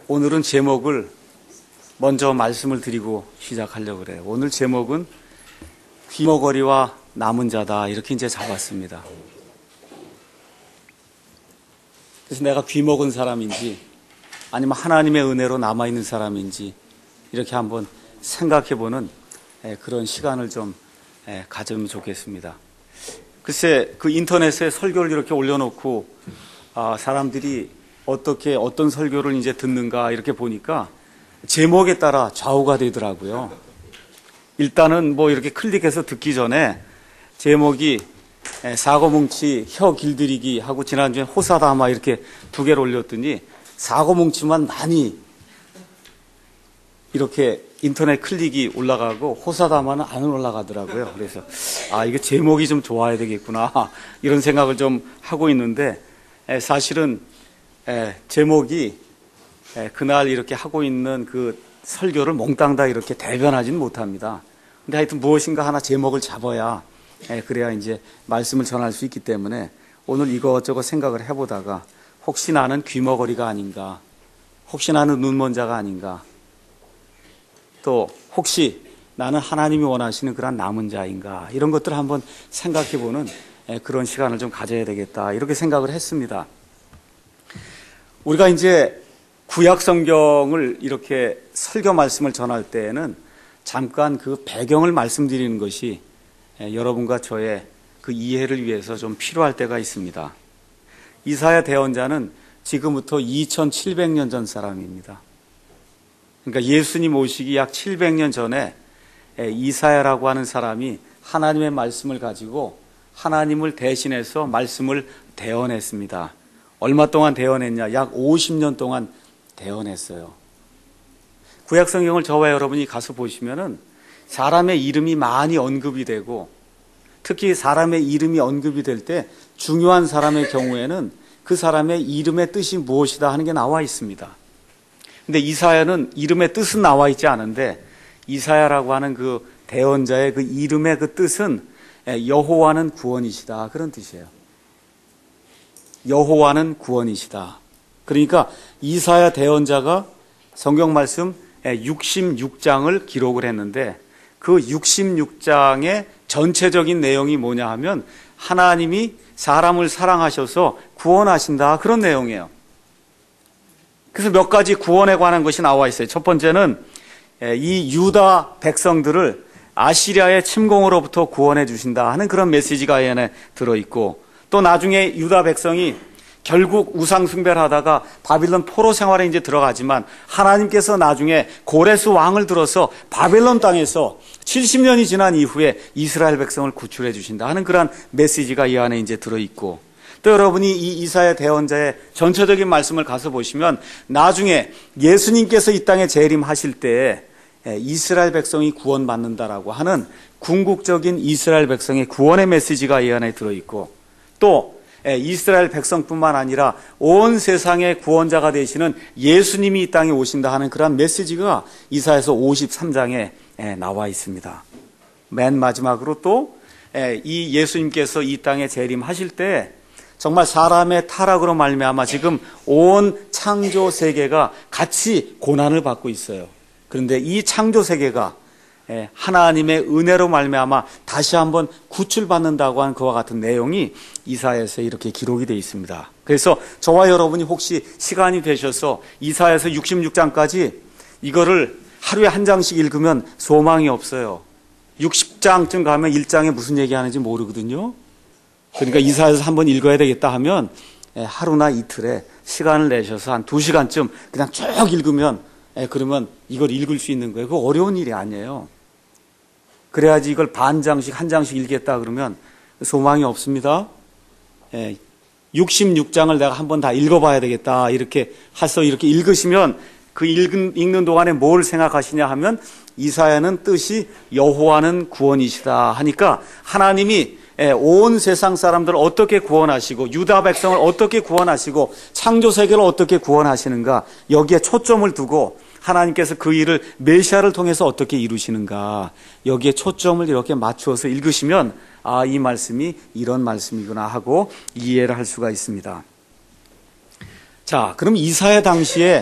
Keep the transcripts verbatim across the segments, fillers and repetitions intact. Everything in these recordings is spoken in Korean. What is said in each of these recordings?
오늘은 제목을 먼저 말씀을 드리고 시작하려고 그래요. 오늘 제목은 귀머거리와 남은 자다, 이렇게 이제 잡았습니다. 그래서 내가 귀먹은 사람인지 아니면 하나님의 은혜로 남아있는 사람인지 이렇게 한번 생각해보는 그런 시간을 좀 가지면 좋겠습니다. 글쎄, 그 인터넷에 설교를 이렇게 올려놓고 아, 사람들이 어떻게 어떤 설교를 이제 듣는가 이렇게 보니까 제목에 따라 좌우가 되더라고요. 일단은 뭐 이렇게 클릭해서 듣기 전에 제목이 사고뭉치 혀 길들이기 하고 지난주에 호사다마 이렇게 두 개를 올렸더니 사고뭉치만 많이 이렇게 인터넷 클릭이 올라가고 호사다마는 안 올라가더라고요. 그래서 아, 이게 제목이 좀 좋아야 되겠구나 이런 생각을 좀 하고 있는데 사실은 제목이 그날 이렇게 하고 있는 그 설교를 몽땅 다 이렇게 대변하지는 못합니다. 근데 하여튼 무엇인가 하나 제목을 잡아야 그래야 이제 말씀을 전할 수 있기 때문에 오늘 이것저것 생각을 해보다가 혹시 나는 귀머거리가 아닌가, 혹시 나는 눈먼 자가 아닌가, 또 혹시 나는 하나님이 원하시는 그런 남은 자인가, 이런 것들을 한번 생각해보는 그런 시간을 좀 가져야 되겠다, 이렇게 생각을 했습니다. 우리가 이제 구약 성경을 이렇게 설교 말씀을 전할 때에는 잠깐 그 배경을 말씀드리는 것이 여러분과 저의 그 이해를 위해서 좀 필요할 때가 있습니다. 이사야 대언자는 지금부터 이천칠백 년 전 사람입니다. 그러니까 예수님 오시기 약 칠백 년 전에 이사야라고 하는 사람이 하나님의 말씀을 가지고 하나님을 대신해서 말씀을 대언했습니다. 얼마 동안 대언했냐? 약 오십 년 동안 대언했어요. 구약 성경을 저와 여러분이 가서 보시면은 사람의 이름이 많이 언급이 되고, 특히 사람의 이름이 언급이 될 때 중요한 사람의 경우에는 그 사람의 이름의 뜻이 무엇이다 하는 게 나와 있습니다. 근데 이사야는 이름의 뜻은 나와 있지 않은데 이사야라고 하는 그 대언자의 그 이름의 그 뜻은 여호와는 구원이시다, 그런 뜻이에요. 여호와는 구원이시다. 그러니까 이사야 대언자가 성경 말씀 육십육 장을 기록을 했는데 그 육십육 장의 전체적인 내용이 뭐냐 하면 하나님이 사람을 사랑하셔서 구원하신다, 그런 내용이에요. 그래서 몇 가지 구원에 관한 것이 나와 있어요. 첫 번째는 이 유다 백성들을 아시리아의 침공으로부터 구원해 주신다 하는 그런 메시지가 이 안에 들어있고, 또 나중에 유다 백성이 결국 우상 숭배를 하다가 바빌론 포로 생활에 이제 들어가지만 하나님께서 나중에 고레스 왕을 들어서 바빌론 땅에서 칠십 년이 지난 이후에 이스라엘 백성을 구출해 주신다 하는 그런 메시지가 이 안에 이제 들어있고, 또 여러분이 이 이사야 대언자의 전체적인 말씀을 가서 보시면 나중에 예수님께서 이 땅에 재림하실 때 이스라엘 백성이 구원받는다라고 하는 궁극적인 이스라엘 백성의 구원의 메시지가 이 안에 들어있고, 또 이스라엘 백성뿐만 아니라 온 세상의 구원자가 되시는 예수님이 이 땅에 오신다 하는 그런 메시지가 이사야서 오십삼 장에 나와 있습니다. 맨 마지막으로 또 이 예수님께서 이 땅에 재림하실 때 정말 사람의 타락으로 말미암아 지금 온 창조 세계가 같이 고난을 받고 있어요. 그런데 이 창조 세계가 하나님의 은혜로 말미암아 다시 한번 구출받는다고 하는 그와 같은 내용이 이사야서에 이렇게 기록이 되어 있습니다. 그래서 저와 여러분이 혹시 시간이 되셔서 이사야서 육십육 장까지 이거를 하루에 한 장씩 읽으면 소망이 없어요. 육십 장쯤 가면 일 장에 무슨 얘기하는지 모르거든요. 그러니까 이사야서 한번 읽어야 되겠다 하면 하루나 이틀에 시간을 내셔서 한 두 시간쯤 그냥 쭉 읽으면 그러면 이걸 읽을 수 있는 거예요. 그거 어려운 일이 아니에요. 그래야지 이걸 반 장씩 한 장씩 읽겠다 그러면 소망이 없습니다. 육십육 장을 내가 한번 다 읽어봐야 되겠다 이렇게 해서 이렇게 읽으시면 그 읽는, 읽는 동안에 뭘 생각하시냐 하면 이사야는 뜻이 여호와는 구원이시다 하니까 하나님이 온 세상 사람들을 어떻게 구원하시고 유다 백성을 어떻게 구원하시고 창조 세계를 어떻게 구원하시는가, 여기에 초점을 두고 하나님께서 그 일을 메시아를 통해서 어떻게 이루시는가, 여기에 초점을 이렇게 맞추어서 읽으시면 아, 이 말씀이 이런 말씀이구나 하고 이해를 할 수가 있습니다. 자, 그럼 이사야 당시에 그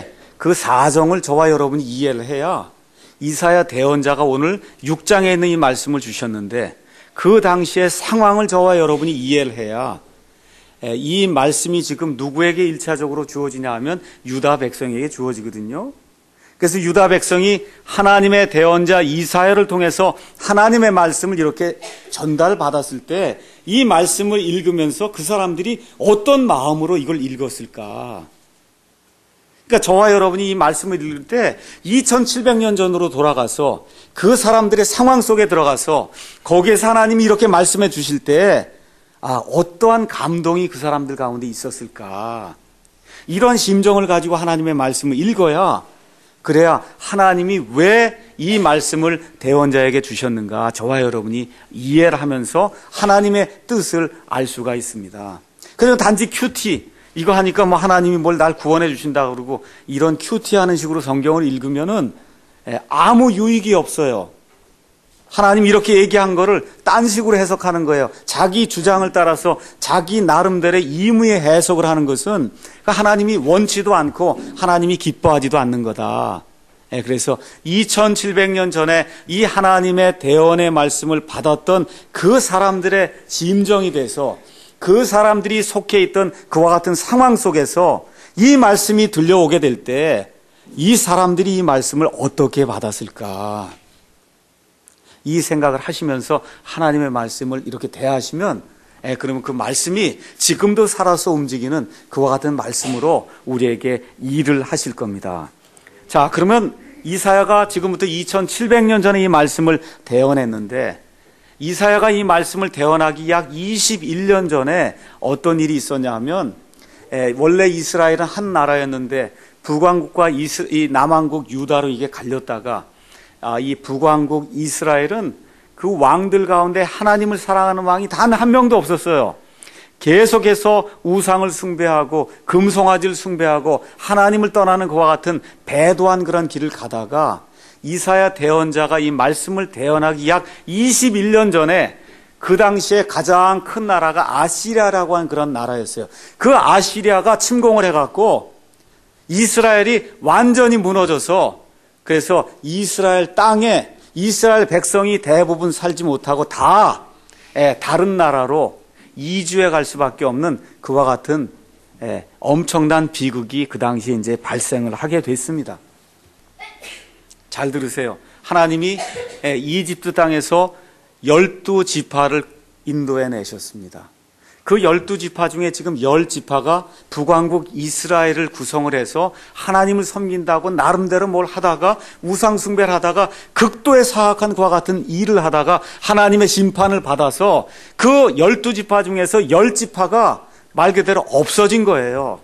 그 사정을 저와 여러분이 이해를 해야 이사야 대언자가 오늘 육 장에 있는 이 말씀을 주셨는데 그 당시의 상황을 저와 여러분이 이해를 해야 이 말씀이 지금 누구에게 일차적으로 주어지냐 하면 유다 백성에게 주어지거든요. 그래서 유다 백성이 하나님의 대언자 이사야를 통해서 하나님의 말씀을 이렇게 전달받았을 때 이 말씀을 읽으면서 그 사람들이 어떤 마음으로 이걸 읽었을까? 그러니까 저와 여러분이 이 말씀을 읽을 때 이천칠백 년 전으로 돌아가서 그 사람들의 상황 속에 들어가서 거기에서 하나님이 이렇게 말씀해 주실 때 아, 어떠한 감동이 그 사람들 가운데 있었을까? 이런 심정을 가지고 하나님의 말씀을 읽어야 그래야 하나님이 왜 이 말씀을 대언자에게 주셨는가 저와 여러분이 이해를 하면서 하나님의 뜻을 알 수가 있습니다. 그래서 단지 큐티 이거 하니까 뭐 하나님이 뭘 날 구원해 주신다 그러고 이런 큐티하는 식으로 성경을 읽으면은 아무 유익이 없어요. 하나님 이렇게 얘기한 거를 딴 식으로 해석하는 거예요. 자기 주장을 따라서 자기 나름대로의 임의의 해석을 하는 것은 하나님이 원치도 않고 하나님이 기뻐하지도 않는 거다. 그래서 이천칠백 년 전에 이 하나님의 대언의 말씀을 받았던 그 사람들의 심정이 돼서 그 사람들이 속해 있던 그와 같은 상황 속에서 이 말씀이 들려오게 될 때 이 사람들이 이 말씀을 어떻게 받았을까? 이 생각을 하시면서 하나님의 말씀을 이렇게 대하시면 예, 그러면 그 말씀이 지금도 살아서 움직이는 그와 같은 말씀으로 우리에게 일을 하실 겁니다. 자, 그러면 이사야가 지금부터 이천칠백 년 전에 이 말씀을 대언했는데 이사야가 이 말씀을 대언하기 약 이십일 년 전에 어떤 일이 있었냐 하면 에, 원래 이스라엘은 한 나라였는데 북왕국과 이스, 이 남왕국 유다로 이게 갈렸다가 아, 이 북왕국 이스라엘은 그 왕들 가운데 하나님을 사랑하는 왕이 단 한 명도 없었어요. 계속해서 우상을 숭배하고 금송아지를 숭배하고 하나님을 떠나는 그와 같은 배도한 그런 길을 가다가 이사야 대언자가 이 말씀을 대언하기 약 이십일 년 전에 그 당시에 가장 큰 나라가 아시리아라고 하는 그런 나라였어요. 그 아시리아가 침공을 해갖고 이스라엘이 완전히 무너져서 그래서 이스라엘 땅에 이스라엘 백성이 대부분 살지 못하고 다 다른 나라로 이주해 갈 수밖에 없는 그와 같은 엄청난 비극이 그 당시에 이제 발생을 하게 됐습니다. 잘 들으세요. 하나님이 이집트 땅에서 열두 지파를 인도해 내셨습니다. 그 열두 지파 중에 지금 열 지파가 북왕국 이스라엘을 구성을 해서 하나님을 섬긴다고 나름대로 뭘 하다가 우상 숭배를 하다가 극도의 사악한 그와 같은 일을 하다가 하나님의 심판을 받아서 그 열두 지파 중에서 열 지파가 말 그대로 없어진 거예요.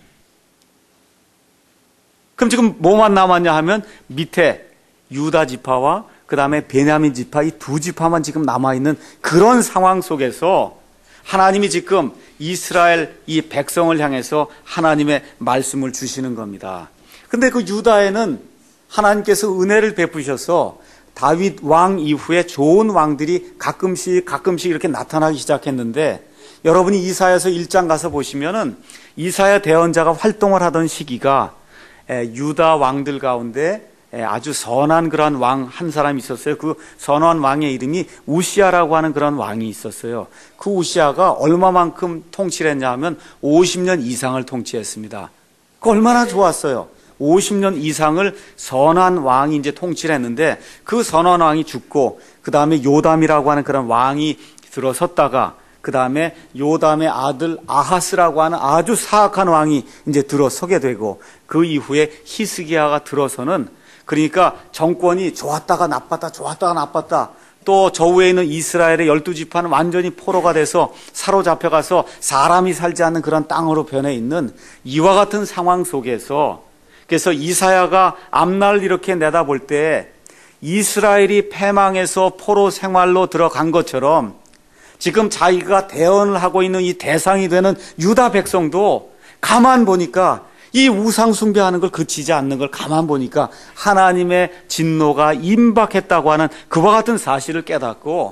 그럼 지금 뭐만 남았냐 하면 밑에 유다 지파와 그 다음에 베냐민 지파 이 두 지파만 지금 남아있는 그런 상황 속에서 하나님이 지금 이스라엘 이 백성을 향해서 하나님의 말씀을 주시는 겁니다. 근데 그 유다에는 하나님께서 은혜를 베푸셔서 다윗 왕 이후에 좋은 왕들이 가끔씩 가끔씩 이렇게 나타나기 시작했는데 여러분이 이사야서 일 장 가서 보시면은 이사야 대언자가 활동을 하던 시기가 유다 왕들 가운데 아주 선한 그런 왕 한 사람이 있었어요. 그 선한 왕의 이름이 우시아라고 하는 그런 왕이 있었어요. 그 우시아가 얼마만큼 통치를 했냐 하면 오십 년 이상을 통치했습니다. 그 얼마나 좋았어요. 오십 년 이상을 선한 왕이 이제 통치를 했는데 그 선한 왕이 죽고 그 다음에 요담이라고 하는 그런 왕이 들어섰다가 그 다음에 요담의 아들 아하스라고 하는 아주 사악한 왕이 이제 들어서게 되고 그 이후에 히스기야가 들어서는 그러니까 정권이 좋았다가 나빴다 좋았다가 나빴다 또 저 위에 있는 이스라엘의 열두 지파는 완전히 포로가 돼서 사로잡혀가서 사람이 살지 않는 그런 땅으로 변해 있는 이와 같은 상황 속에서 그래서 이사야가 앞날을 이렇게 내다볼 때 이스라엘이 패망해서 포로 생활로 들어간 것처럼 지금 자기가 대언을 하고 있는 이 대상이 되는 유다 백성도 가만 보니까 이 우상 숭배하는 걸 그치지 않는 걸 가만 보니까 하나님의 진노가 임박했다고 하는 그와 같은 사실을 깨닫고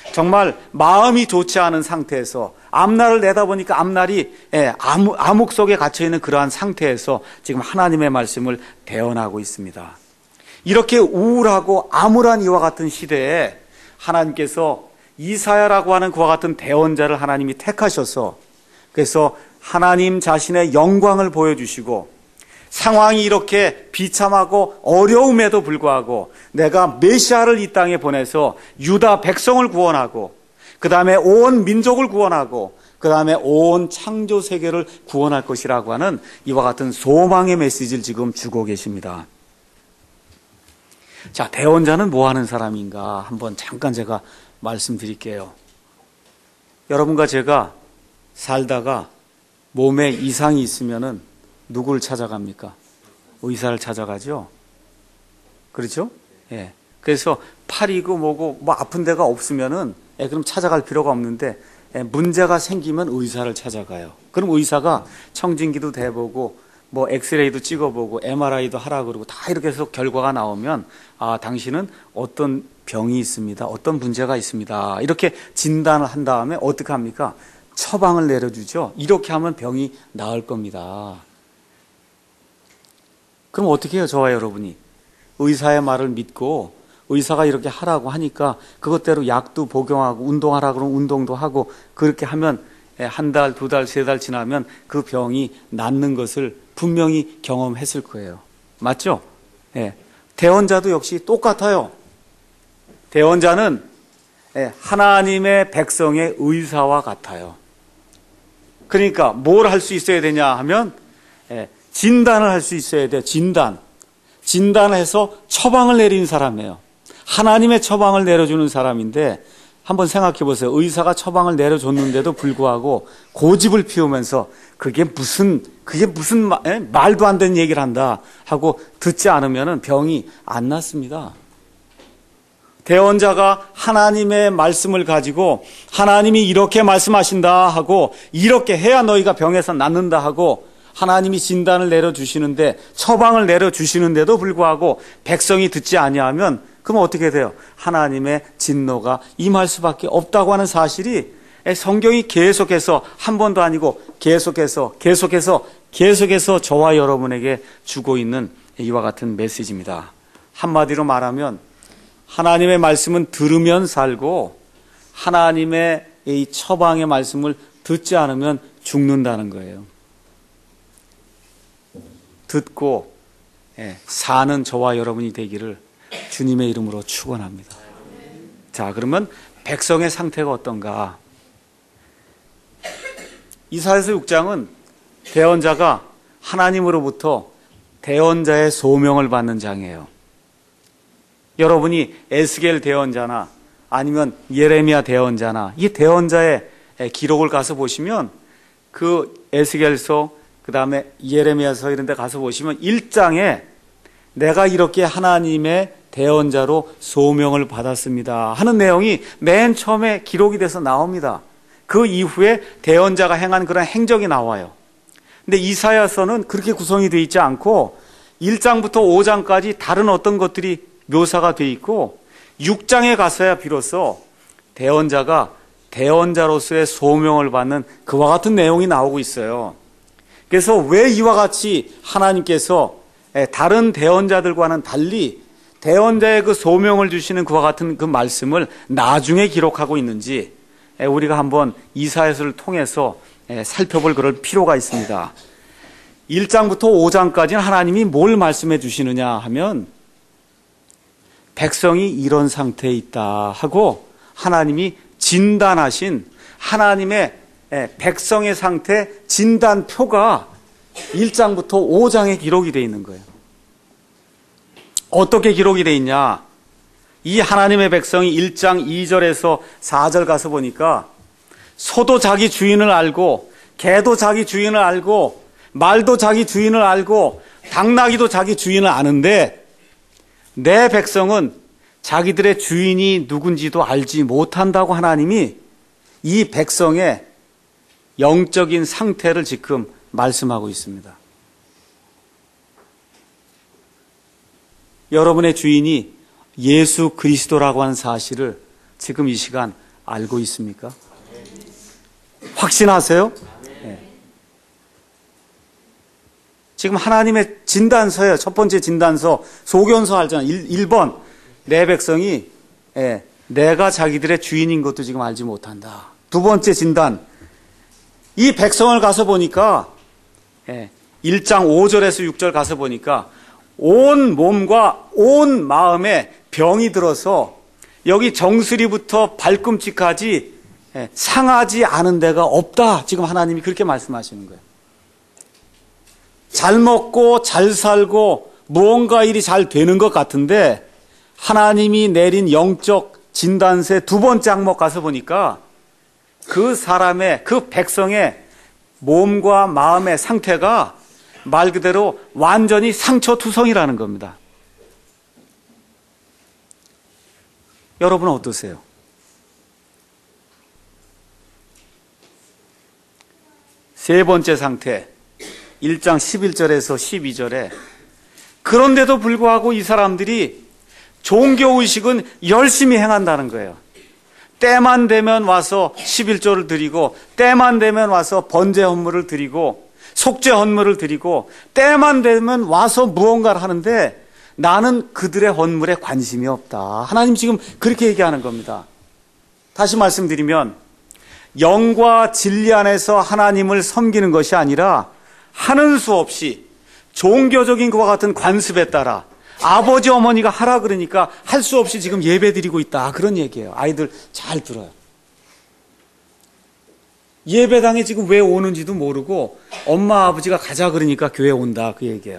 정말 마음이 좋지 않은 상태에서 앞날을 내다보니까 앞날이 암흑 속에 갇혀있는 그러한 상태에서 지금 하나님의 말씀을 대언하고 있습니다. 이렇게 우울하고 암울한 이와 같은 시대에 하나님께서 이사야라고 하는 그와 같은 대언자를 하나님이 택하셔서 그래서 하나님 자신의 영광을 보여주시고 상황이 이렇게 비참하고 어려움에도 불구하고 내가 메시아를 이 땅에 보내서 유다 백성을 구원하고 그 다음에 온 민족을 구원하고 그 다음에 온 창조 세계를 구원할 것이라고 하는 이와 같은 소망의 메시지를 지금 주고 계십니다. 자, 대언자는 뭐 하는 사람인가 한번 잠깐 제가 말씀드릴게요. 여러분과 제가 살다가 몸에 이상이 있으면은 누구를 찾아갑니까? 의사를 찾아가죠. 그렇죠? 예. 그래서 팔이고 뭐고 뭐 아픈 데가 없으면은 예, 그럼 찾아갈 필요가 없는데 예, 문제가 생기면 의사를 찾아가요. 그럼 의사가 청진기도 대보고 뭐 엑스레이도 찍어보고 엠알아이도 하라 그러고 다 이렇게 해서 결과가 나오면 아, 당신은 어떤 병이 있습니다. 어떤 문제가 있습니다. 이렇게 진단을 한 다음에 어떻게 합니까? 처방을 내려주죠. 이렇게 하면 병이 나을 겁니다. 그럼 어떻게 해요, 저와 여러분이? 의사의 말을 믿고 의사가 이렇게 하라고 하니까 그것대로 약도 복용하고 운동하라 그러면 운동도 하고 그렇게 하면 한 달, 두 달, 세 달 지나면 그 병이 낫는 것을 분명히 경험했을 거예요. 맞죠? 예. 대언자도 역시 똑같아요. 대언자는 하나님의 백성의 의사와 같아요. 그러니까 뭘 할 수 있어야 되냐 하면 진단을 할 수 있어야 돼요. 진단. 진단을 해서 처방을 내리는 사람이에요. 하나님의 처방을 내려주는 사람인데 한번 생각해 보세요. 의사가 처방을 내려줬는데도 불구하고 고집을 피우면서 그게 무슨 그게 무슨 마, 에? 말도 안 되는 얘기를 한다 하고 듣지 않으면 병이 안 낫습니다. 대언자가 하나님의 말씀을 가지고 하나님이 이렇게 말씀하신다 하고 이렇게 해야 너희가 병에서 낫는다 하고 하나님이 진단을 내려주시는데 처방을 내려주시는데도 불구하고 백성이 듣지 아니하면 그럼 어떻게 돼요? 하나님의 진노가 임할 수밖에 없다고 하는 사실이 성경이 계속해서 한 번도 아니고 계속해서 계속해서 계속해서 저와 여러분에게 주고 있는 이와 같은 메시지입니다. 한마디로 말하면 하나님의 말씀은 들으면 살고 하나님의 이 처방의 말씀을 듣지 않으면 죽는다는 거예요. 듣고 사는 저와 여러분이 되기를 주님의 이름으로 축원합니다. 자, 그러면 백성의 상태가 어떤가? 이사야서 육 장은 대언자가 하나님으로부터 대언자의 소명을 받는 장이에요. 여러분이 에스겔 대언자나 아니면 예레미야 대언자나 이 대언자의 기록을 가서 보시면 그 에스겔서 그 다음에 예레미야서 이런 데 가서 보시면 일 장에 내가 이렇게 하나님의 대언자로 소명을 받았습니다 하는 내용이 맨 처음에 기록이 돼서 나옵니다. 그 이후에 대언자가 행한 그런 행적이 나와요. 근데 이사야서는 그렇게 구성이 되어 있지 않고 일 장부터 오 장까지 다른 어떤 것들이 묘사가 되어 있고 육 장에 가서야 비로소 대언자가 대언자로서의 소명을 받는 그와 같은 내용이 나오고 있어요. 그래서 왜 이와 같이 하나님께서 다른 대언자들과는 달리 대언자의 그 소명을 주시는 그와 같은 그 말씀을 나중에 기록하고 있는지 우리가 한번 이사야서를 통해서 살펴볼 그럴 필요가 있습니다. 일 장부터 오 장까지는 하나님이 뭘 말씀해 주시느냐 하면 백성이 이런 상태에 있다 하고 하나님이 진단하신 하나님의 백성의 상태 진단표가 일 장부터 오 장에 기록이 되어 있는 거예요. 어떻게 기록이 되어 있냐? 이 하나님의 백성이 일 장 이 절에서 사 절 가서 보니까 소도 자기 주인을 알고 개도 자기 주인을 알고 말도 자기 주인을 알고 당나귀도 자기 주인을 아는데 내 백성은 자기들의 주인이 누군지도 알지 못한다고 하나님이 이 백성의 영적인 상태를 지금 말씀하고 있습니다. 여러분의 주인이 예수 그리스도라고 하는 사실을 지금 이 시간 알고 있습니까? 확신하세요? 네. 지금 하나님의 진단서예요. 첫 번째 진단서, 소견서 알잖아요. 일 번, 내 백성이 예, 내가 자기들의 주인인 것도 지금 알지 못한다. 두 번째 진단, 이 백성을 가서 보니까 예, 일 장 오 절에서 육 절 가서 보니까 온 몸과 온 마음에 병이 들어서 여기 정수리부터 발꿈치까지 예, 상하지 않은 데가 없다. 지금 하나님이 그렇게 말씀하시는 거예요. 잘 먹고 잘 살고 무언가 일이 잘 되는 것 같은데 하나님이 내린 영적 진단서의 두 번째 항목 가서 보니까 그 사람의, 그 백성의 몸과 마음의 상태가 말 그대로 완전히 상처투성이라는 겁니다. 여러분은 어떠세요? 세 번째 상태, 일 장 십일 절에서 십이 절에 그런데도 불구하고 이 사람들이 종교의식은 열심히 행한다는 거예요. 때만 되면 와서 십일 조를 드리고 때만 되면 와서 번제 헌물을 드리고 속죄 헌물을 드리고 때만 되면 와서 무언가를 하는데 나는 그들의 헌물에 관심이 없다. 하나님 지금 그렇게 얘기하는 겁니다. 다시 말씀드리면 영과 진리 안에서 하나님을 섬기는 것이 아니라 하는 수 없이 종교적인 것과 같은 관습에 따라 아버지 어머니가 하라 그러니까 할 수 없이 지금 예배 드리고 있다. 그런 얘기예요. 아이들 잘 들어요. 예배당에 지금 왜 오는지도 모르고 엄마 아버지가 가자 그러니까 교회 온다. 그 얘기예요.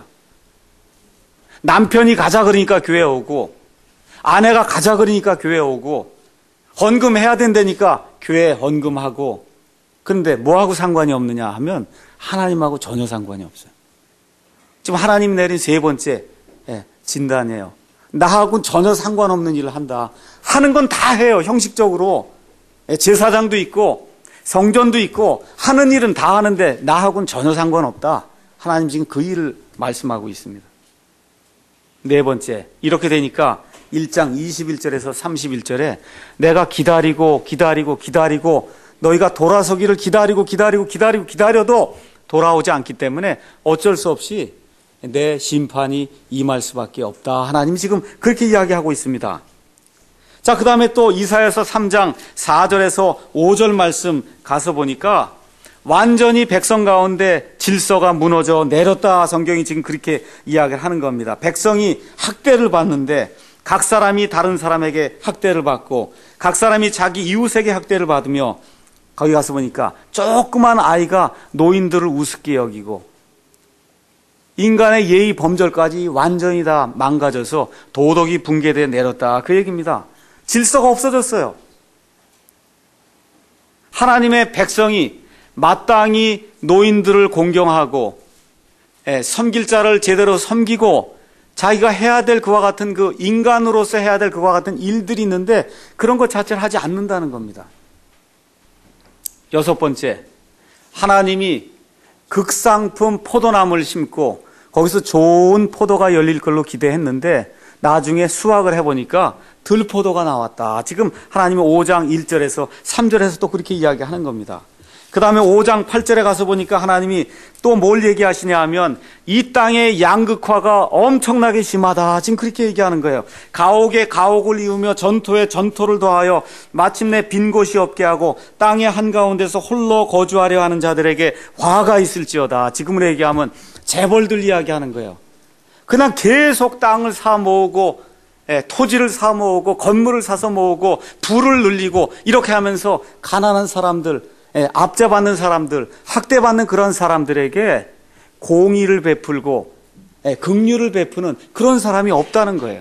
남편이 가자 그러니까 교회 오고 아내가 가자 그러니까 교회 오고 헌금해야 된다니까 교회 헌금하고 그런데 뭐하고 상관이 없느냐 하면 하나님하고 전혀 상관이 없어요. 지금 하나님 내린 세 번째 진단이에요. 나하고는 전혀 상관없는 일을 한다. 하는 건 다 해요. 형식적으로. 제사장도 있고 성전도 있고 하는 일은 다 하는데 나하고는 전혀 상관없다. 하나님 지금 그 일을 말씀하고 있습니다. 네 번째, 이렇게 되니까 일 장 이십일 절에서 삼십일 절에 내가 기다리고 기다리고 기다리고 너희가 돌아서기를 기다리고 기다리고 기다리고 기다려도 돌아오지 않기 때문에 어쩔 수 없이 내 심판이 임할 수밖에 없다. 하나님이 지금 그렇게 이야기하고 있습니다. 자, 그 다음에 또 이사야서 삼 장 사 절에서 오 절 말씀 가서 보니까 완전히 백성 가운데 질서가 무너져 내렸다. 성경이 지금 그렇게 이야기를 하는 겁니다. 백성이 학대를 받는데 각 사람이 다른 사람에게 학대를 받고 각 사람이 자기 이웃에게 학대를 받으며 거기 가서 보니까 조그만 아이가 노인들을 우습게 여기고 인간의 예의 범절까지 완전히 다 망가져서 도덕이 붕괴되어 내렸다. 그 얘기입니다. 질서가 없어졌어요. 하나님의 백성이 마땅히 노인들을 공경하고 섬길 자를 제대로 섬기고 자기가 해야 될 그와 같은 그 인간으로서 해야 될 그와 같은 일들이 있는데 그런 것 자체를 하지 않는다는 겁니다. 여섯 번째, 하나님이 극상품 포도나무를 심고 거기서 좋은 포도가 열릴 걸로 기대했는데 나중에 수확을 해보니까 들포도가 나왔다. 지금 하나님은 오 장 일 절에서 삼 절에서 또 그렇게 이야기하는 겁니다. 그 다음에 오 장 팔 절에 가서 보니까 하나님이 또 뭘 얘기하시냐 하면 이 땅의 양극화가 엄청나게 심하다. 지금 그렇게 얘기하는 거예요. 가옥에 가옥을 이으며 전토에 전토를 더하여 마침내 빈 곳이 없게 하고 땅의 한가운데서 홀로 거주하려 하는 자들에게 화가 있을지어다. 지금으로 얘기하면 재벌들 이야기하는 거예요. 그냥 계속 땅을 사 모으고 예, 토지를 사 모으고 건물을 사서 모으고 부를 늘리고 이렇게 하면서 가난한 사람들, 예, 압제받는 사람들, 학대받는 그런 사람들에게 공의를 베풀고 예, 긍휼을 베푸는 그런 사람이 없다는 거예요.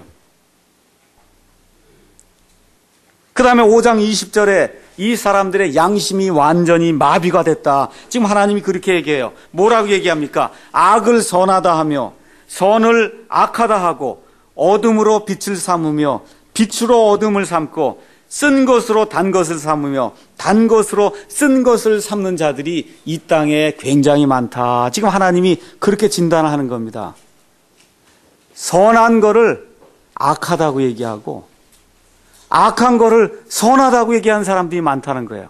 그 다음에 오 장 이십 절에 이 사람들의 양심이 완전히 마비가 됐다. 지금 하나님이 그렇게 얘기해요. 뭐라고 얘기합니까? 악을 선하다 하며 선을 악하다 하고 어둠으로 빛을 삼으며 빛으로 어둠을 삼고 쓴 것으로 단 것을 삼으며 단 것으로 쓴 것을 삼는 자들이 이 땅에 굉장히 많다. 지금 하나님이 그렇게 진단하는 겁니다. 선한 거를 악하다고 얘기하고 악한 거를 선하다고 얘기하는 사람들이 많다는 거예요.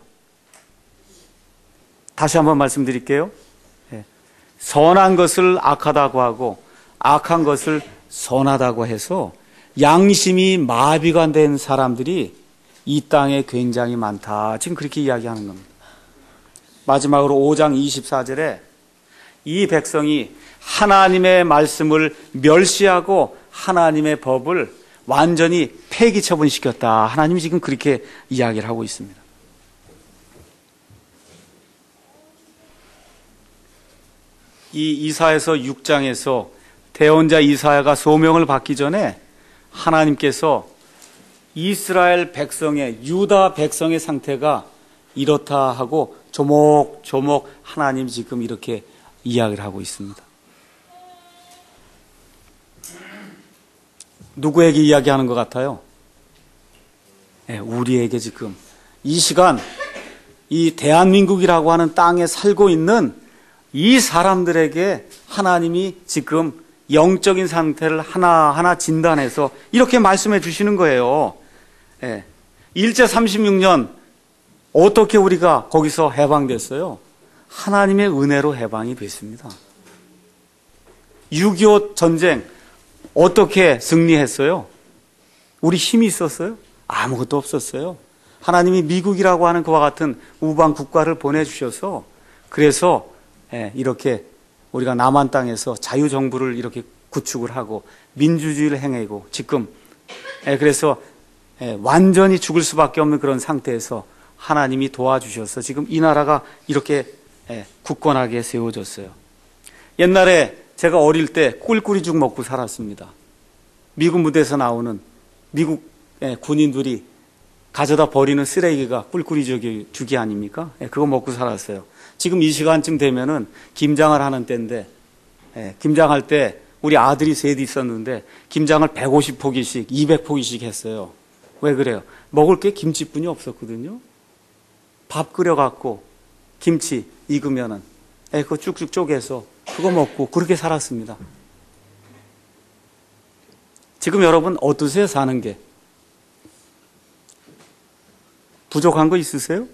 다시 한번 말씀드릴게요. 선한 것을 악하다고 하고 악한 것을 선하다고 해서 양심이 마비가 된 사람들이 이 땅에 굉장히 많다. 지금 그렇게 이야기하는 겁니다. 마지막으로 오 장 이십사 절에 이 백성이 하나님의 말씀을 멸시하고 하나님의 법을 완전히 폐기 처분시켰다. 하나님이 지금 그렇게 이야기를 하고 있습니다. 이 이사야서 육 장에서 대언자 이사야가 소명을 받기 전에 하나님께서 이스라엘 백성의, 유다 백성의 상태가 이렇다 하고 조목조목 하나님 지금 이렇게 이야기를 하고 있습니다. 누구에게 이야기하는 것 같아요? 네, 우리에게 지금 이 시간 이 대한민국이라고 하는 땅에 살고 있는 이 사람들에게 하나님이 지금 영적인 상태를 하나하나 진단해서 이렇게 말씀해 주시는 거예요. 네. 일제 삼십육 년 어떻게 우리가 거기서 해방됐어요? 하나님의 은혜로 해방이 됐습니다. 육이오 전쟁 어떻게 승리했어요? 우리 힘이 있었어요? 아무것도 없었어요. 하나님이 미국이라고 하는 그와 같은 우방 국가를 보내주셔서 그래서 이렇게 우리가 남한 땅에서 자유정부를 이렇게 구축을 하고 민주주의를 행하고 지금 그래서 완전히 죽을 수밖에 없는 그런 상태에서 하나님이 도와주셔서 지금 이 나라가 이렇게 굳건하게 세워졌어요. 옛날에 제가 어릴 때 꿀꿀이죽 먹고 살았습니다. 미국 무대에서 나오는 미국 군인들이 가져다 버리는 쓰레기가 꿀꿀이죽이 죽이 아닙니까? 그거 먹고 살았어요. 지금 이 시간쯤 되면은 김장을 하는 때인데, 김장할 때 우리 아들이 셋이 있었는데 김장을 백오십 포기씩, 이백 포기씩 했어요. 왜 그래요? 먹을 게 김치뿐이 없었거든요. 밥 끓여갖고 김치 익으면은 그거 쭉쭉 쪼개서 그거 먹고 그렇게 살았습니다. 지금 여러분 어떠세요? 사는 게 부족한 거 있으세요?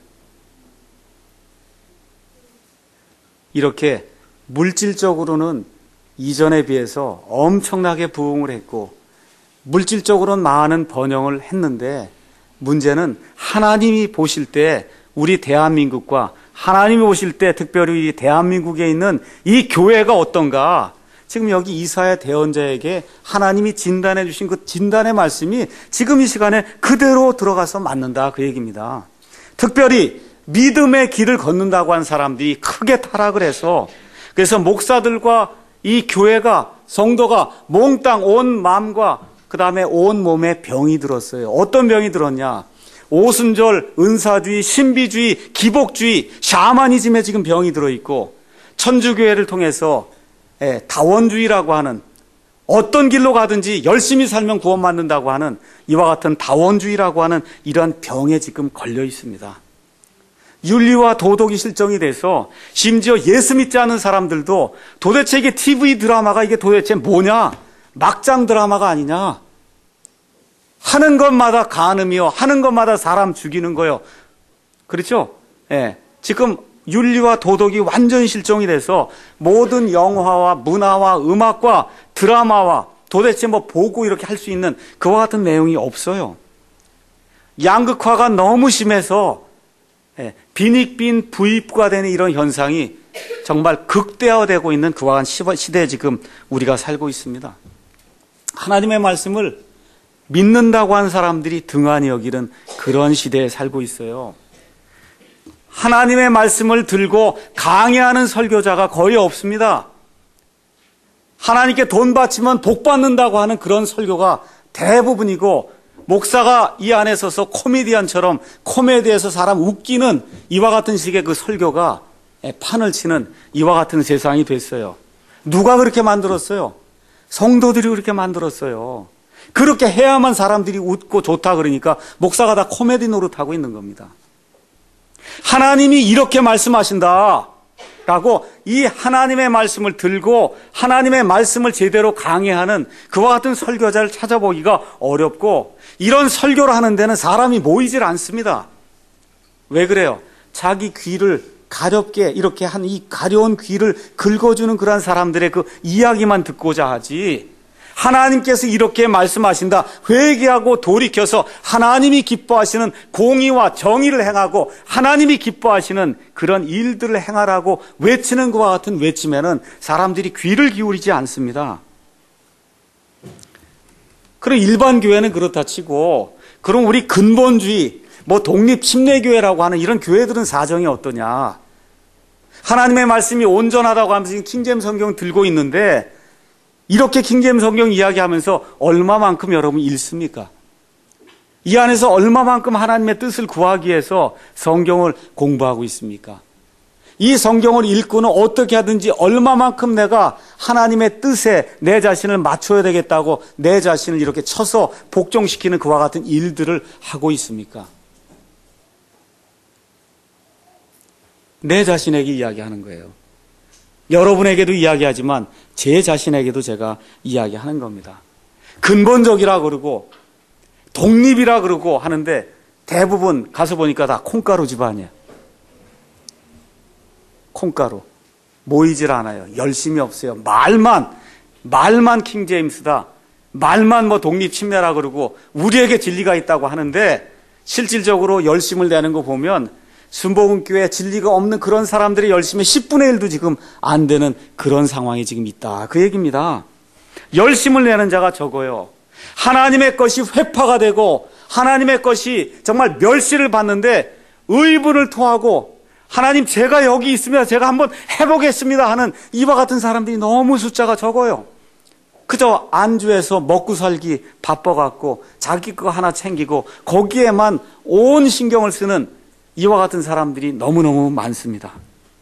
이렇게 물질적으로는 이전에 비해서 엄청나게 부흥을 했고 물질적으로는 많은 번영을 했는데 문제는 하나님이 보실 때 우리 대한민국과 하나님이 보실 때 특별히 이 대한민국에 있는 이 교회가 어떤가? 지금 여기 이사야 대언자에게 하나님이 진단해 주신 그 진단의 말씀이 지금 이 시간에 그대로 들어가서 맞는다 그 얘기입니다. 특별히 믿음의 길을 걷는다고 한 사람들이 크게 타락을 해서 그래서 목사들과 이 교회가 성도가 몽땅 온 마음과 그 다음에 온 몸에 병이 들었어요. 어떤 병이 들었냐? 오순절, 은사주의, 신비주의, 기복주의, 샤머니즘에 지금 병이 들어있고 천주교회를 통해서 다원주의라고 하는 어떤 길로 가든지 열심히 살면 구원받는다고 하는 이와 같은 다원주의라고 하는 이러한 병에 지금 걸려 있습니다. 윤리와 도덕이 실정이 돼서 심지어 예수 믿지 않는 사람들도 도대체 이게 티비 드라마가 이게 도대체 뭐냐? 막장 드라마가 아니냐? 하는 것마다 간음이요. 하는 것마다 사람 죽이는 거요. 그렇죠? 예. 지금 윤리와 도덕이 완전히 실종이 돼서 모든 영화와 문화와 음악과 드라마와 도대체 뭐 보고 이렇게 할 수 있는 그와 같은 내용이 없어요. 양극화가 너무 심해서 예, 빈익빈 부익부가 되는 이런 현상이 정말 극대화되고 있는 그와 같은 시대에 지금 우리가 살고 있습니다. 하나님의 말씀을 믿는다고 하는 사람들이 등한히 여기는 그런 시대에 살고 있어요. 하나님의 말씀을 들고 강의하는 설교자가 거의 없습니다. 하나님께 돈 바치면 복 받는다고 하는 그런 설교가 대부분이고 목사가 이 안에 서서 코미디언처럼 코미디에서 사람 웃기는 이와 같은 식의 그 설교가 판을 치는 이와 같은 세상이 됐어요. 누가 그렇게 만들었어요? 성도들이 그렇게 만들었어요. 그렇게 해야만 사람들이 웃고 좋다 그러니까 목사가 다 코미디 노릇하고 있는 겁니다. 하나님이 이렇게 말씀하신다. 라고 이 하나님의 말씀을 들고 하나님의 말씀을 제대로 강의하는 그와 같은 설교자를 찾아보기가 어렵고, 이런 설교를 하는 데는 사람이 모이질 않습니다. 왜 그래요? 자기 귀를 가렵게 이렇게 한 이 가려운 귀를 긁어주는 그런 사람들의 그 이야기만 듣고자 하지, 하나님께서 이렇게 말씀하신다, 회개하고 돌이켜서 하나님이 기뻐하시는 공의와 정의를 행하고 하나님이 기뻐하시는 그런 일들을 행하라고 외치는 것과 같은 외침에는 사람들이 귀를 기울이지 않습니다. 그럼 일반 교회는 그렇다 치고, 그럼 우리 근본주의 뭐 독립 침례교회라고 하는 이런 교회들은 사정이 어떠냐? 하나님의 말씀이 온전하다고 하면서 지금 킹제임스 성경 들고 있는데, 이렇게 킹제임스 성경 이야기하면서 얼마만큼 여러분 읽습니까? 이 안에서 얼마만큼 하나님의 뜻을 구하기 위해서 성경을 공부하고 있습니까? 이 성경을 읽고는 어떻게 하든지 얼마만큼 내가 하나님의 뜻에 내 자신을 맞춰야 되겠다고 내 자신을 이렇게 쳐서 복종시키는 그와 같은 일들을 하고 있습니까? 내 자신에게 이야기하는 거예요. 여러분에게도 이야기하지만 제 자신에게도 제가 이야기하는 겁니다. 근본적이라 그러고 독립이라 그러고 하는데 대부분 가서 보니까 다 콩가루 집안이에요. 콩가루. 모이질 않아요. 열심이 없어요. 말만 말만 킹제임스다. 말만 뭐 독립 침례라 그러고 우리에게 진리가 있다고 하는데, 실질적으로 열심을 내는 거 보면 순복음교회 진리가 없는 그런 사람들의 열심의 십분의 일도 지금 안 되는 그런 상황이 지금 있다, 그 얘기입니다. 열심을 내는 자가 적어요. 하나님의 것이 회파가 되고 하나님의 것이 정말 멸시를 받는데 의분을 토하고, 하나님 제가 여기 있으면 제가 한번 해보겠습니다 하는 이와 같은 사람들이 너무 숫자가 적어요. 그저 안주해서 먹고 살기 바빠갖고 자기 거 하나 챙기고 거기에만 온 신경을 쓰는 이와 같은 사람들이 너무너무 많습니다.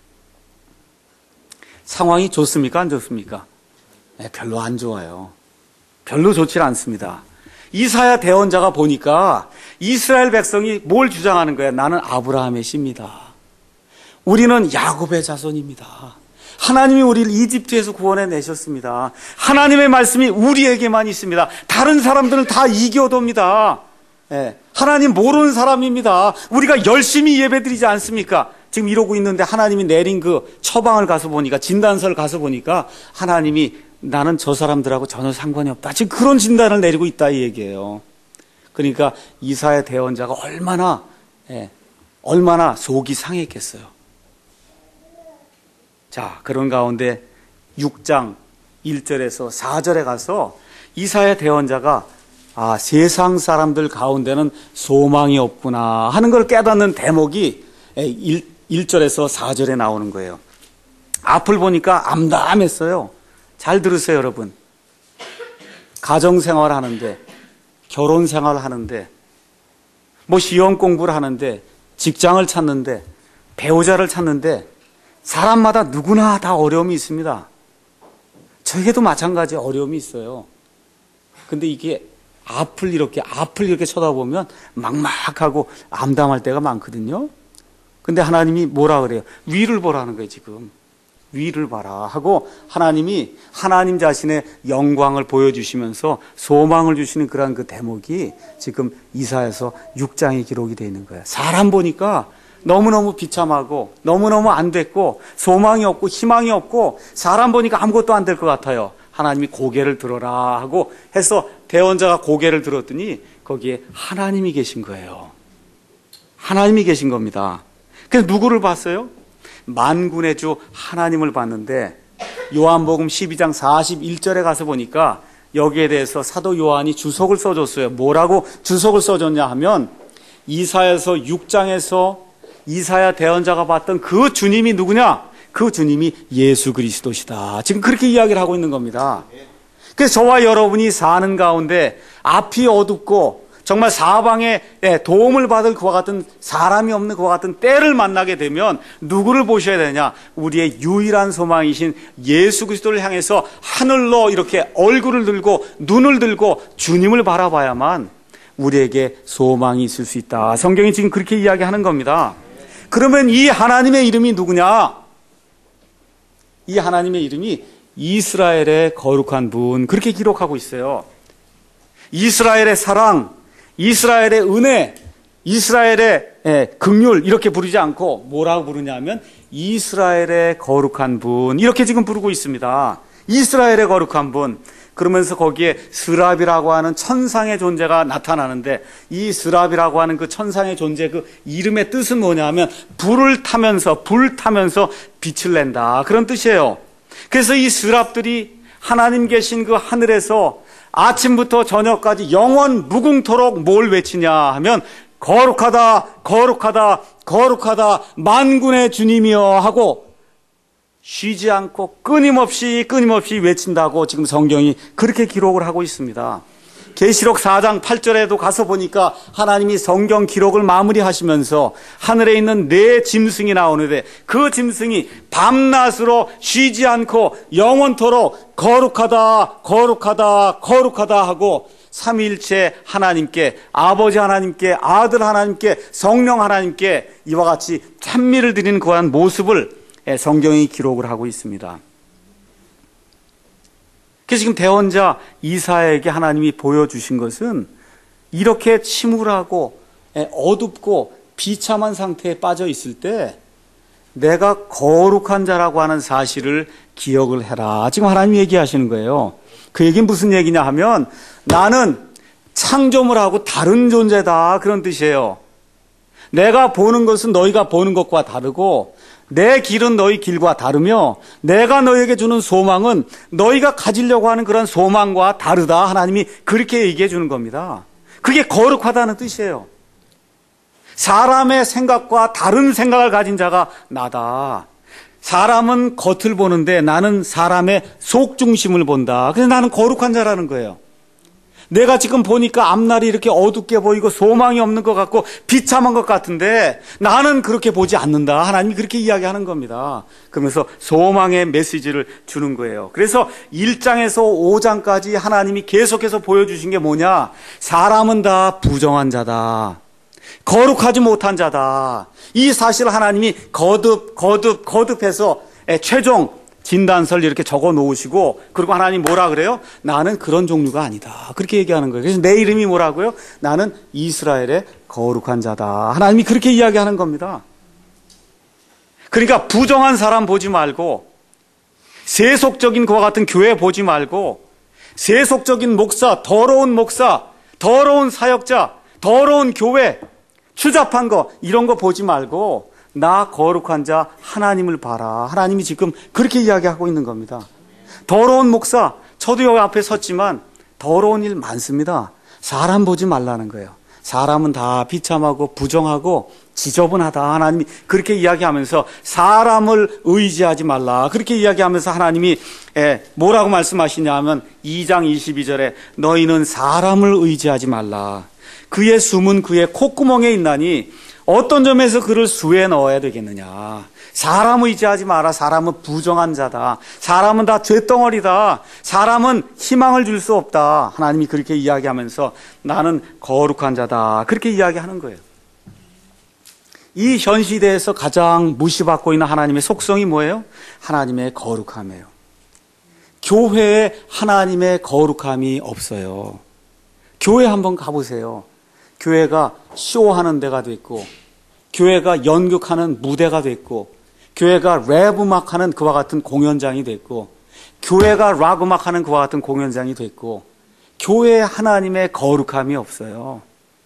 상황이 좋습니까? 안 좋습니까? 네, 별로 안 좋아요. 별로 좋지 않습니다. 이사야 대언자가 보니까 이스라엘 백성이 뭘 주장하는 거예요? 나는 아브라함의 씨입니다. 우리는 야곱의 자손입니다. 하나님이 우리를 이집트에서 구원해 내셨습니다. 하나님의 말씀이 우리에게만 있습니다. 다른 사람들은 다 이교도입니다. 예, 하나님 모르는 사람입니다. 우리가 열심히 예배드리지 않습니까? 지금 이러고 있는데 하나님이 내린 그 처방을 가서 보니까, 진단서를 가서 보니까 하나님이 나는 저 사람들하고 전혀 상관이 없다, 지금 그런 진단을 내리고 있다 이 얘기예요. 그러니까 이사야 대언자가 얼마나 예, 얼마나 속이 상했겠어요. 자, 그런 가운데 육 장 일 절에서 사 절에 가서 이사야 대언자가 아, 세상 사람들 가운데는 소망이 없구나 하는 걸 깨닫는 대목이 일 절에서 사 절에 나오는 거예요. 앞을 보니까 암담했어요. 잘 들으세요, 여러분. 가정생활 하는데, 결혼생활 하는데, 뭐 시험 공부를 하는데, 직장을 찾는데, 배우자를 찾는데, 사람마다 누구나 다 어려움이 있습니다. 저에게도 마찬가지 어려움이 있어요. 근데 이게 앞을 이렇게 앞을 이렇게 쳐다보면 막막하고 암담할 때가 많거든요. 근데 하나님이 뭐라 그래요? 위를 보라는 거예요. 지금 위를 봐라 하고 하나님이 하나님 자신의 영광을 보여주시면서 소망을 주시는 그러한 그 대목이 지금 이사야서 육 장에 기록이 되어 있는 거예요. 사람 보니까 너무너무 비참하고 너무너무 안 됐고 소망이 없고 희망이 없고 사람 보니까 아무것도 안 될 것 같아요. 하나님이 고개를 들어라 하고 해서 대언자가 고개를 들었더니 거기에 하나님이 계신 거예요. 하나님이 계신 겁니다. 그래서 누구를 봤어요? 만군의 주 하나님을 봤는데 요한복음 십이 장 사십일 절에 가서 보니까 여기에 대해서 사도 요한이 주석을 써줬어요. 뭐라고 주석을 써줬냐 하면 이사야서 육 장에서 이사야 대언자가 봤던 그 주님이 누구냐? 그 주님이 예수 그리스도시다. 지금 그렇게 이야기를 하고 있는 겁니다. 그래서 저와 여러분이 사는 가운데 앞이 어둡고 정말 사방에 도움을 받을 그와 같은 사람이 없는 그와 같은 때를 만나게 되면 누구를 보셔야 되냐? 우리의 유일한 소망이신 예수 그리스도를 향해서 하늘로 이렇게 얼굴을 들고 눈을 들고 주님을 바라봐야만 우리에게 소망이 있을 수 있다. 성경이 지금 그렇게 이야기하는 겁니다. 그러면 이 하나님의 이름이 누구냐? 이 하나님의 이름이 이스라엘의 거룩한 분, 그렇게 기록하고 있어요. 이스라엘의 사랑, 이스라엘의 은혜, 이스라엘의 긍휼 이렇게 부르지 않고 뭐라고 부르냐면 이스라엘의 거룩한 분, 이렇게 지금 부르고 있습니다. 이스라엘의 거룩한 분. 그러면서 거기에 스랍이라고 하는 천상의 존재가 나타나는데, 이 스랍이라고 하는 그 천상의 존재 그 이름의 뜻은 뭐냐면 불을 타면서 불 타면서 빛을 낸다, 그런 뜻이에요. 그래서 이 스랍들이 하나님 계신 그 하늘에서 아침부터 저녁까지 영원 무궁토록 뭘 외치냐 하면 거룩하다, 거룩하다, 거룩하다, 만군의 주님이여 하고 쉬지 않고 끊임없이 끊임없이 외친다고 지금 성경이 그렇게 기록을 하고 있습니다. 계시록 사 장 팔 절에도 가서 보니까 하나님이 성경 기록을 마무리하시면서 하늘에 있는 네 짐승이 나오는데, 그 짐승이 밤낮으로 쉬지 않고 영원토록 거룩하다, 거룩하다, 거룩하다 하고 삼위일체 하나님께, 아버지 하나님께, 아들 하나님께, 성령 하나님께 이와 같이 찬미를 드리는 그러한 모습을 성경이 기록을 하고 있습니다. 그래서 지금 대언자 이사야에게 하나님이 보여주신 것은 이렇게 침울하고 어둡고 비참한 상태에 빠져 있을 때 내가 거룩한 자라고 하는 사실을 기억을 해라, 지금 하나님이 얘기하시는 거예요. 그 얘기는 무슨 얘기냐 하면 나는 창조물 하고 다른 존재다, 그런 뜻이에요. 내가 보는 것은 너희가 보는 것과 다르고 내 길은 너희 길과 다르며 내가 너희에게 주는 소망은 너희가 가지려고 하는 그런 소망과 다르다, 하나님이 그렇게 얘기해 주는 겁니다. 그게 거룩하다는 뜻이에요. 사람의 생각과 다른 생각을 가진 자가 나다. 사람은 겉을 보는데 나는 사람의 속 중심을 본다. 그래서 나는 거룩한 자라는 거예요. 내가 지금 보니까 앞날이 이렇게 어둡게 보이고 소망이 없는 것 같고 비참한 것 같은데 나는 그렇게 보지 않는다, 하나님이 그렇게 이야기하는 겁니다. 그러면서 소망의 메시지를 주는 거예요. 그래서 일 장에서 오 장까지 하나님이 계속해서 보여주신 게 뭐냐, 사람은 다 부정한 자다, 거룩하지 못한 자다, 이 사실을 하나님이 거듭 거듭 거듭해서 최종 진단서를 이렇게 적어 놓으시고, 그리고 하나님 뭐라 그래요? 나는 그런 종류가 아니다, 그렇게 얘기하는 거예요. 그래서 내 이름이 뭐라고요? 나는 이스라엘의 거룩한 자다, 하나님이 그렇게 이야기하는 겁니다. 그러니까 부정한 사람 보지 말고, 세속적인 그와 같은 교회 보지 말고, 세속적인 목사, 더러운 목사, 더러운 사역자, 더러운 교회, 추잡한 거, 이런 거 보지 말고 나 거룩한 자 하나님을 봐라, 하나님이 지금 그렇게 이야기하고 있는 겁니다. 더러운 목사, 저도 여기 앞에 섰지만 더러운 일 많습니다. 사람 보지 말라는 거예요. 사람은 다 비참하고 부정하고 지저분하다, 하나님이 그렇게 이야기하면서 사람을 의지하지 말라, 그렇게 이야기하면서 하나님이 뭐라고 말씀하시냐 하면 이 장 이십이 절에 너희는 사람을 의지하지 말라, 그의 숨은 그의 콧구멍에 있나니 어떤 점에서 그를 수에 넣어야 되겠느냐. 사람 의지하지 마라. 사람은 부정한 자다. 사람은 다 죄덩어리다. 사람은 희망을 줄 수 없다. 하나님이 그렇게 이야기하면서 나는 거룩한 자다, 그렇게 이야기하는 거예요. 이 현 시대에서 가장 무시받고 있는 하나님의 속성이 뭐예요? 하나님의 거룩함이에요. 교회에 하나님의 거룩함이 없어요. 교회 한번 가보세요. 교회가 쇼하는 데가 됐고, 교회가 연극하는 무대가 됐고, 교회가 랩 음악하는 그와 같은 공연장이 됐고, 교회가 락 음악하는 그와 같은 공연장이 됐고, 교회에 하나님의 거룩함이 없어요.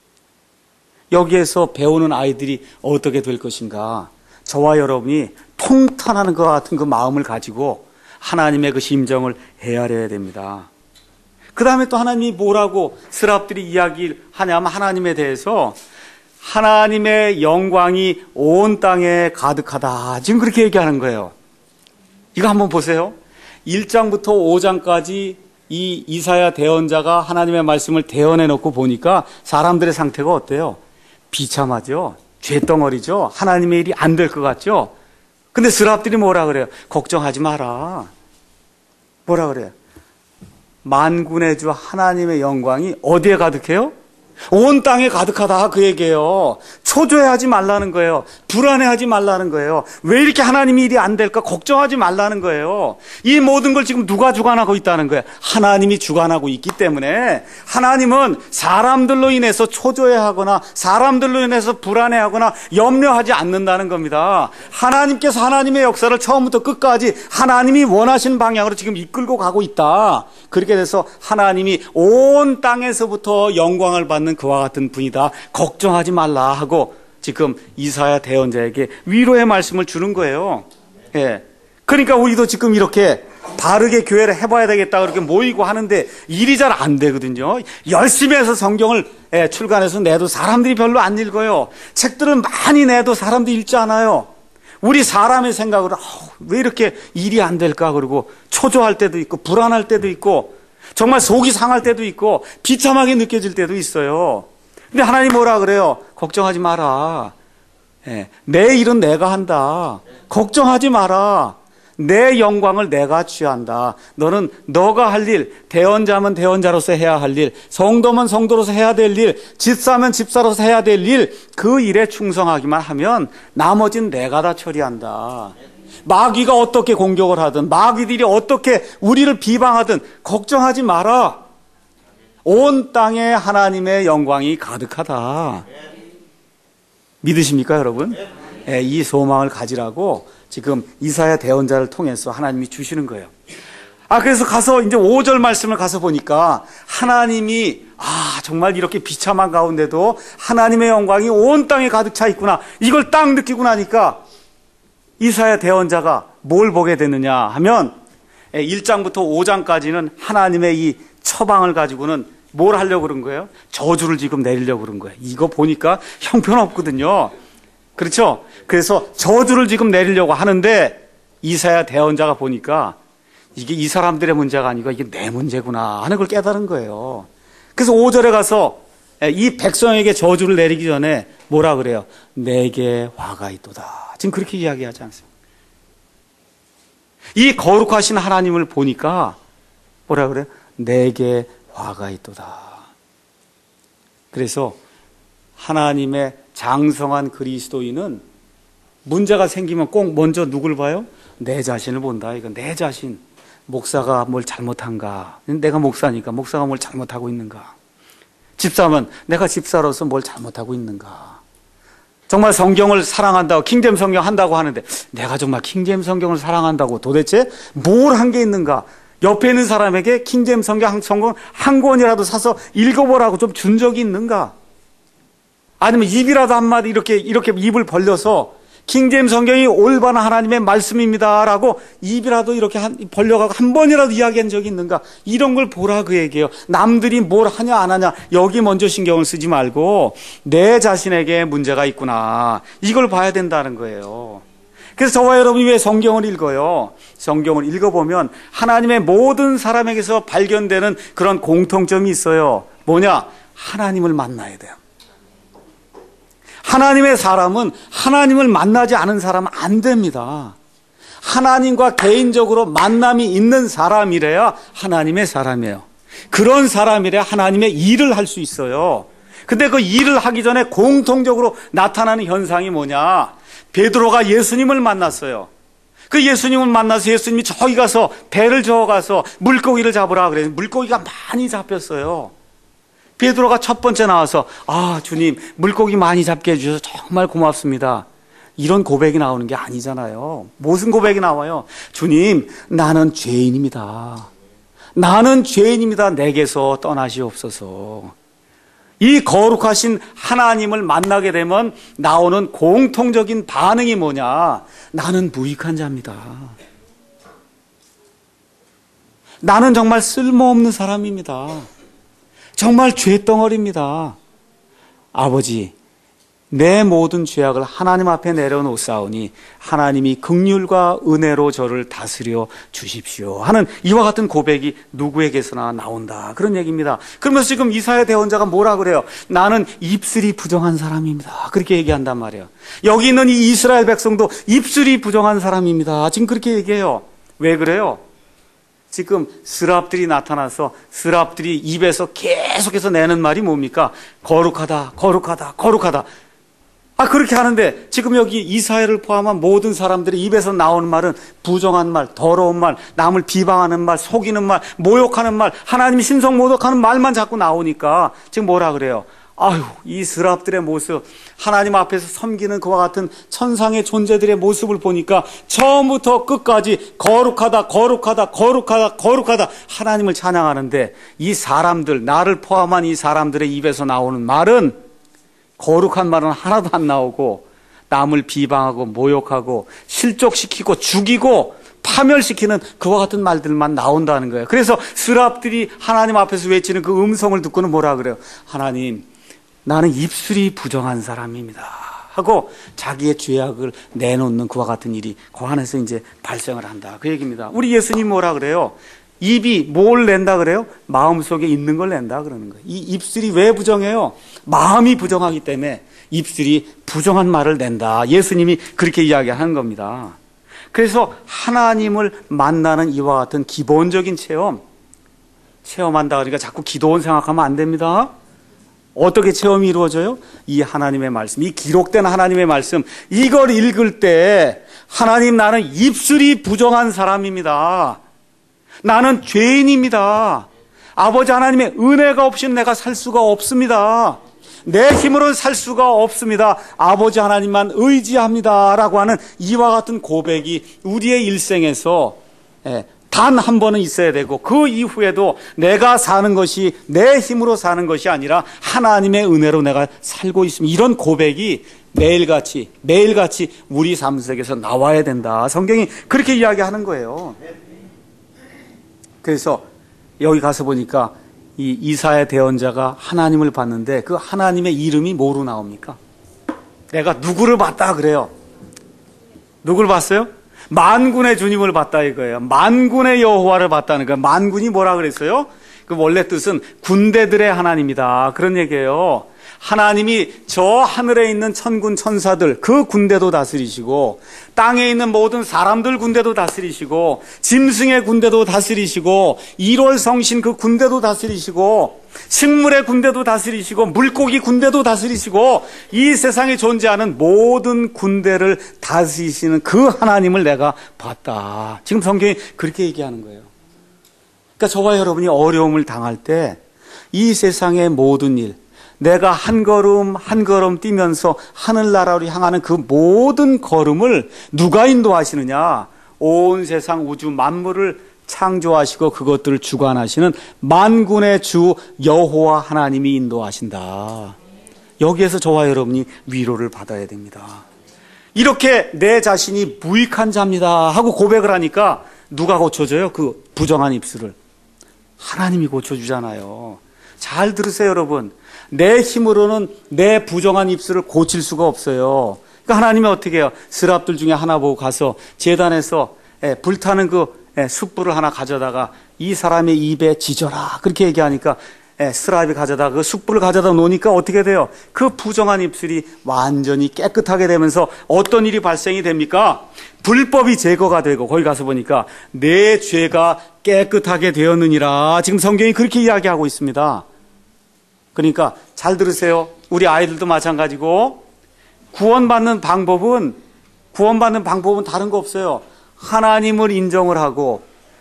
여기에서 배우는 아이들이 어떻게 될 것인가? 저와 여러분이 통탄하는 것 같은 그 마음을 가지고 하나님의 그 심정을 헤아려야 됩니다. 그 다음에 또 하나님이 뭐라고 스랍들이 이야기하냐면 하나님에 대해서 하나님의 영광이 온 땅에 가득하다, 지금 그렇게 얘기하는 거예요. 이거 한번 보세요. 일 장부터 오 장까지 이 이사야 대언자가 하나님의 말씀을 대언해 놓고 보니까 사람들의 상태가 어때요? 비참하죠. 죄덩어리죠. 하나님의 일이 안 될 것 같죠. 근데 스랍들이 뭐라 그래요? 걱정하지 마라. 뭐라 그래요? 만군의 주 하나님의 영광이 어디에 가득해요? 온 땅에 가득하다, 그 얘기예요. 초조해하지 말라는 거예요. 불안해하지 말라는 거예요. 왜 이렇게 하나님이 일이 안 될까 걱정하지 말라는 거예요. 이 모든 걸 지금 누가 주관하고 있다는 거예요. 하나님이 주관하고 있기 때문에 하나님은 사람들로 인해서 초조해하거나 사람들로 인해서 불안해하거나 염려하지 않는다는 겁니다. 하나님께서 하나님의 역사를 처음부터 끝까지 하나님이 원하신 방향으로 지금 이끌고 가고 있다. 그렇게 돼서 하나님이 온 땅에서부터 영광을 받는 그와 같은 분이다. 걱정하지 말라 하고 지금 이사야 대언자에게 위로의 말씀을 주는 거예요. 예. 그러니까 우리도 지금 이렇게 바르게 교회를 해봐야 되겠다 그렇게 모이고 하는데 일이 잘 안 되거든요. 열심히 해서 성경을 예, 출간해서 내도 사람들이 별로 안 읽어요. 책들은 많이 내도 사람들이 읽지 않아요. 우리 사람의 생각으로 어, 왜 이렇게 일이 안 될까 그러고 초조할 때도 있고 불안할 때도 있고 정말 속이 상할 때도 있고 비참하게 느껴질 때도 있어요. 근데 하나님 뭐라 그래요? 걱정하지 마라. 예, 내 일은 내가 한다. 걱정하지 마라. 내 영광을 내가 취한다. 너는 너가 할 일, 대언자면 대언자로서 해야 할 일, 성도면 성도로서 해야 될 일, 집사면 집사로서 해야 될 일, 그 일에 충성하기만 하면 나머지는 내가 다 처리한다. 마귀가 어떻게 공격을 하든 마귀들이 어떻게 우리를 비방하든 걱정하지 마라. 온 땅에 하나님의 영광이 가득하다. 믿으십니까 여러분? 예, 이 소망을 가지라고 지금 이사야 대언자를 통해서 하나님이 주시는 거예요. 아 그래서 가서 이제 오 절 말씀을 가서 보니까 하나님이 아 정말 이렇게 비참한 가운데도 하나님의 영광이 온 땅에 가득 차 있구나. 이걸 딱 느끼고 나니까 이사야 대언자가 뭘 보게 됐느냐 하면 일 장부터 오 장까지는 하나님의 이 처방을 가지고는 뭘 하려고 그런 거예요? 저주를 지금 내리려고 그런 거예요. 이거 보니까 형편없거든요. 그렇죠? 그래서 저주를 지금 내리려고 하는데 이사야 대언자가 보니까 이게 이 사람들의 문제가 아니고 이게 내 문제구나 하는 걸 깨달은 거예요. 그래서 오 절에 가서 이 백성에게 저주를 내리기 전에 뭐라 그래요? 내게 화가 있도다. 지금 그렇게 이야기하지 않습니까? 이 거룩하신 하나님을 보니까 뭐라 그래요? 내게 화가 있도다. 그래서 하나님의 장성한 그리스도인은 문제가 생기면 꼭 먼저 누굴 봐요? 내 자신을 본다. 이거 내 자신. 목사가 뭘 잘못한가? 내가 목사니까 목사가 뭘 잘못하고 있는가? 집사면 내가 집사로서 뭘 잘못하고 있는가? 정말 성경을 사랑한다고 킹제임스 성경 한다고 하는데 내가 정말 킹제임스 성경을 사랑한다고 도대체 뭘 한 게 있는가? 옆에 있는 사람에게 킹제임스 성경 성경 한 권이라도 사서 읽어보라고 좀 준 적이 있는가? 아니면 입이라도 한마디 이렇게 이렇게 입을 벌려서 킹제임스 성경이 올바른 하나님의 말씀입니다라고 입이라도 이렇게 한, 벌려가고 한 번이라도 이야기한 적이 있는가? 이런 걸 보라 그 얘기예요. 남들이 뭘 하냐 안 하냐 여기 먼저 신경을 쓰지 말고 내 자신에게 문제가 있구나. 이걸 봐야 된다는 거예요. 그래서 저와 여러분이 왜 성경을 읽어요? 성경을 읽어보면 하나님의 모든 사람에게서 발견되는 그런 공통점이 있어요. 뭐냐? 하나님을 만나야 돼요. 하나님의 사람은 하나님을 만나지 않은 사람은 안 됩니다. 하나님과 개인적으로 만남이 있는 사람이래야 하나님의 사람이에요. 그런 사람이래야 하나님의 일을 할 수 있어요. 근데 그 일을 하기 전에 공통적으로 나타나는 현상이 뭐냐? 베드로가 예수님을 만났어요. 그 예수님을 만나서 예수님이 저기 가서 배를 저어가서 물고기를 잡으라 그래서 물고기가 많이 잡혔어요. 베드로가 첫 번째 나와서 아 주님 물고기 많이 잡게 해주셔서 정말 고맙습니다. 이런 고백이 나오는 게 아니잖아요. 무슨 고백이 나와요? 주님 나는 죄인입니다. 나는 죄인입니다. 내게서 떠나시옵소서. 이 거룩하신 하나님을 만나게 되면 나오는 공통적인 반응이 뭐냐? 나는 무익한 자입니다. 나는 정말 쓸모없는 사람입니다. 정말 죄덩어리입니다. 아버지, 내 모든 죄악을 하나님 앞에 내려놓사오니 하나님이 긍휼과 은혜로 저를 다스려 주십시오 하는 이와 같은 고백이 누구에게서나 나온다. 그런 얘기입니다. 그러면서 지금 이사야 대언자가 뭐라 그래요? 나는 입술이 부정한 사람입니다. 그렇게 얘기한단 말이에요. 여기 있는 이 이스라엘 백성도 입술이 부정한 사람입니다. 지금 그렇게 얘기해요. 왜 그래요? 지금 스랍들이 나타나서 스랍들이 입에서 계속해서 내는 말이 뭡니까? 거룩하다, 거룩하다, 거룩하다. 아, 그렇게 하는데 지금 여기 이사야를 포함한 모든 사람들의 입에서 나오는 말은 부정한 말, 더러운 말, 남을 비방하는 말, 속이는 말, 모욕하는 말, 하나님 신성 모독하는 말만 자꾸 나오니까 지금 뭐라 그래요? 아유, 이 스랍들의 모습, 하나님 앞에서 섬기는 그와 같은 천상의 존재들의 모습을 보니까 처음부터 끝까지 거룩하다, 거룩하다, 거룩하다, 거룩하다 하나님을 찬양하는데 이 사람들, 나를 포함한 이 사람들의 입에서 나오는 말은 거룩한 말은 하나도 안 나오고 남을 비방하고 모욕하고 실족시키고 죽이고 파멸시키는 그와 같은 말들만 나온다는 거예요. 그래서 스랍들이 하나님 앞에서 외치는 그 음성을 듣고는 뭐라 그래요? 하나님, 나는 입술이 부정한 사람입니다 하고 자기의 죄악을 내놓는 그와 같은 일이 그 안에서 이제 발생을 한다, 그 얘기입니다. 우리 예수님 뭐라 그래요? 입이 뭘 낸다 그래요? 마음속에 있는 걸 낸다 그러는 거예요. 이 입술이 왜 부정해요? 마음이 부정하기 때문에 입술이 부정한 말을 낸다. 예수님이 그렇게 이야기하는 겁니다. 그래서 하나님을 만나는 이와 같은 기본적인 체험, 체험한다 그러니까 자꾸 기도원 생각하면 안 됩니다. 어떻게 체험이 이루어져요? 이 하나님의 말씀, 이 기록된 하나님의 말씀, 이걸 읽을 때 하나님, 나는 입술이 부정한 사람입니다. 나는 죄인입니다. 아버지 하나님의 은혜가 없이는 내가 살 수가 없습니다. 내 힘으로는 살 수가 없습니다. 아버지 하나님만 의지합니다 라고 하는 이와 같은 고백이 우리의 일생에서 단 한 번은 있어야 되고, 그 이후에도 내가 사는 것이 내 힘으로 사는 것이 아니라 하나님의 은혜로 내가 살고 있습니다, 이런 고백이 매일같이 매일같이 우리 삶 속에서 나와야 된다. 성경이 그렇게 이야기하는 거예요. 그래서 여기 가서 보니까 이 이사야 대언자가 하나님을 봤는데 그 하나님의 이름이 뭐로 나옵니까? 내가 누구를 봤다 그래요. 누구를 봤어요? 만군의 주님을 봤다 이거예요. 만군의 여호와를 봤다는 거예요. 만군이 뭐라 그랬어요? 그 원래 뜻은 군대들의 하나님이다, 그런 얘기예요. 하나님이 저 하늘에 있는 천군 천사들 그 군대도 다스리시고, 땅에 있는 모든 사람들 군대도 다스리시고, 짐승의 군대도 다스리시고, 일월 성신 그 군대도 다스리시고, 식물의 군대도 다스리시고, 물고기 군대도 다스리시고, 이 세상에 존재하는 모든 군대를 다스리시는 그 하나님을 내가 봤다. 지금 성경이 그렇게 얘기하는 거예요. 그러니까 저와 여러분이 어려움을 당할 때 이 세상의 모든 일, 내가 한 걸음 한 걸음 뛰면서 하늘나라로 향하는 그 모든 걸음을 누가 인도하시느냐? 온 세상 우주 만물을 창조하시고 그것들을 주관하시는 만군의 주 여호와 하나님이 인도하신다. 여기에서 저와 여러분이 위로를 받아야 됩니다. 이렇게 내 자신이 무익한 자입니다 하고 고백을 하니까 누가 고쳐줘요? 그 부정한 입술을 하나님이 고쳐주잖아요. 잘 들으세요, 여러분. 내 힘으로는 내 부정한 입술을 고칠 수가 없어요. 그러니까 하나님이 어떻게 해요? 스랍들 중에 하나 보고 가서 제단에서 불타는 그 숯불을 하나 가져다가 이 사람의 입에 지져라, 그렇게 얘기하니까 스랍이 가져다 그 숯불을 가져다 놓으니까 어떻게 돼요? 그 부정한 입술이 완전히 깨끗하게 되면서 어떤 일이 발생이 됩니까? 불법이 제거가 되고, 거기 가서 보니까 내 죄가 깨끗하게 되었느니라. 지금 성경이 그렇게 이야기하고 있습니다. 그러니까 잘 들으세요. 우리 아이들도 마찬가지고, 구원받는 방법은 구원받는 방법은 다른 거 없어요. 하나님을 인정을 하고,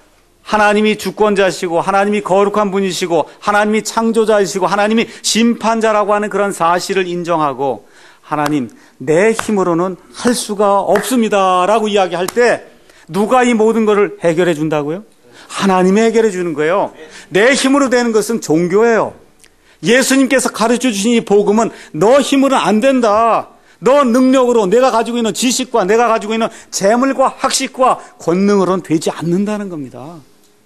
하나님이 주권자시고, 하나님이 거룩한 분이시고, 하나님이 창조자이시고, 하나님이 심판자라고 하는 그런 사실을 인정하고, 하나님, 내 힘으로는 할 수가 없습니다 라고 이야기할 때 누가 이 모든 것을 해결해 준다고요? 하나님이 해결해 주는 거예요. 내 힘으로 되는 것은 종교예요. 예수님께서 가르쳐 주신 이 복음은 너 힘으로는 안 된다, 너 능력으로, 내가 가지고 있는 지식과 내가 가지고 있는 재물과 학식과 권능으로는 되지 않는다는 겁니다.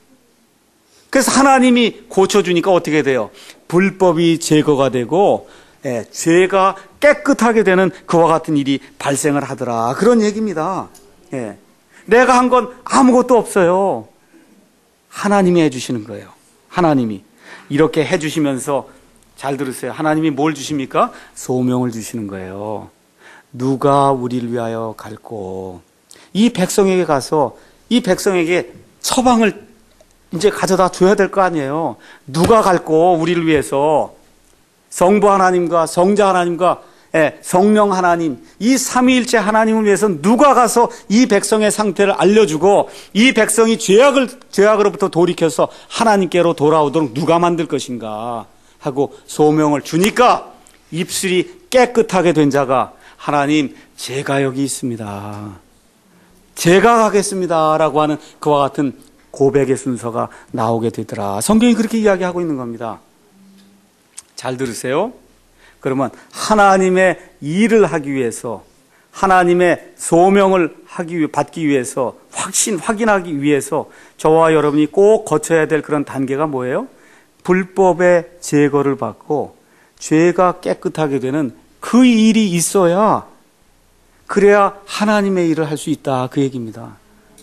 그래서 하나님이 고쳐주니까 어떻게 돼요? 불법이 제거가 되고, 예, 죄가 깨끗하게 되는 그와 같은 일이 발생을 하더라, 그런 얘기입니다. 예, 내가 한 건 아무것도 없어요. 하나님이 해주시는 거예요. 하나님이 이렇게 해주시면서, 잘 들으세요. 하나님이 뭘 주십니까? 소명을 주시는 거예요. 누가 우리를 위하여 갈고, 이 백성에게 가서 이 백성에게 처방을 이제 가져다 줘야 될 거 아니에요. 누가 갈고 우리를 위해서? 성부 하나님과 성자 하나님과 예, 성령 하나님, 이 삼위일체 하나님을 위해서 누가 가서 이 백성의 상태를 알려주고 이 백성이 죄악을, 죄악으로부터 돌이켜서 하나님께로 돌아오도록 누가 만들 것인가 하고 소명을 주니까 입술이 깨끗하게 된 자가 하나님, 제가 여기 있습니다. 제가 가겠습니다. 라고 하는 그와 같은 고백의 순서가 나오게 되더라. 성경이 그렇게 이야기하고 있는 겁니다. 잘 들으세요. 그러면 하나님의 일을 하기 위해서, 하나님의 소명을 하기 위해, 받기 위해서, 확신, 확인하기 위해서 저와 여러분이 꼭 거쳐야 될 그런 단계가 뭐예요? 불법의 제거를 받고 죄가 깨끗하게 되는 그 일이 있어야, 그래야 하나님의 일을 할 수 있다, 그 얘기입니다.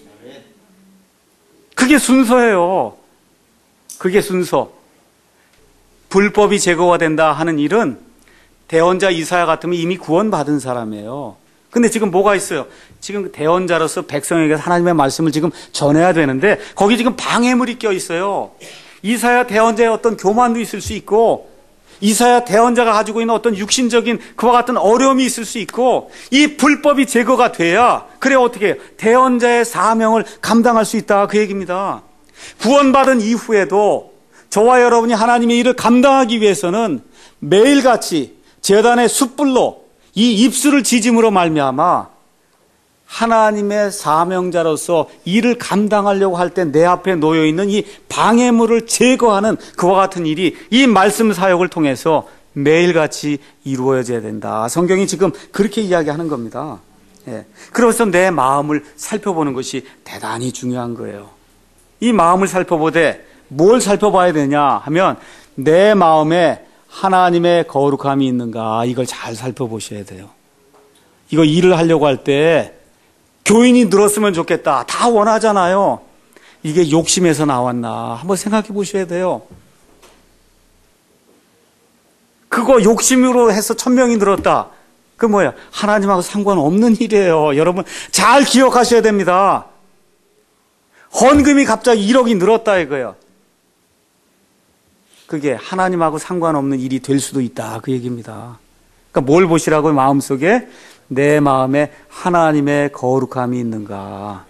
그게 순서예요. 그게 순서. 불법이 제거가 된다 하는 일은 대언자 이사야 같으면 이미 구원받은 사람이에요. 근데 지금 뭐가 있어요? 지금 대언자로서 백성에게 하나님의 말씀을 지금 전해야 되는데 거기 지금 방해물이 껴 있어요. 이사야 대언자의 어떤 교만도 있을 수 있고, 이사야 대언자가 가지고 있는 어떤 육신적인 그와 같은 어려움이 있을 수 있고, 이 불법이 제거가 돼야, 그래 어떻게 해요? 대언자의 사명을 감당할 수 있다, 그 얘기입니다. 구원받은 이후에도 저와 여러분이 하나님의 일을 감당하기 위해서는 매일같이 제단의 숯불로 이 입술을 지짐으로 말미암아 하나님의 사명자로서 일을 감당하려고 할 때 내 앞에 놓여있는 이 방해물을 제거하는 그와 같은 일이 이 말씀 사역을 통해서 매일같이 이루어져야 된다. 성경이 지금 그렇게 이야기하는 겁니다. 예. 그래서 내 마음을 살펴보는 것이 대단히 중요한 거예요. 이 마음을 살펴보되 뭘 살펴봐야 되냐 하면 내 마음에 하나님의 거룩함이 있는가, 이걸 잘 살펴보셔야 돼요. 이거 일을 하려고 할 때 교인이 늘었으면 좋겠다, 다 원하잖아요. 이게 욕심에서 나왔나 한번 생각해 보셔야 돼요. 그거 욕심으로 해서 천명이 늘었다, 그 뭐야? 하나님하고 상관없는 일이에요. 여러분 잘 기억하셔야 됩니다. 헌금이 갑자기 일억이 늘었다 이거예요. 그게 하나님하고 상관없는 일이 될 수도 있다, 그 얘기입니다. 그러니까 뭘 보시라고요? 마음속에 내 마음에 하나님의 거룩함이 있는가.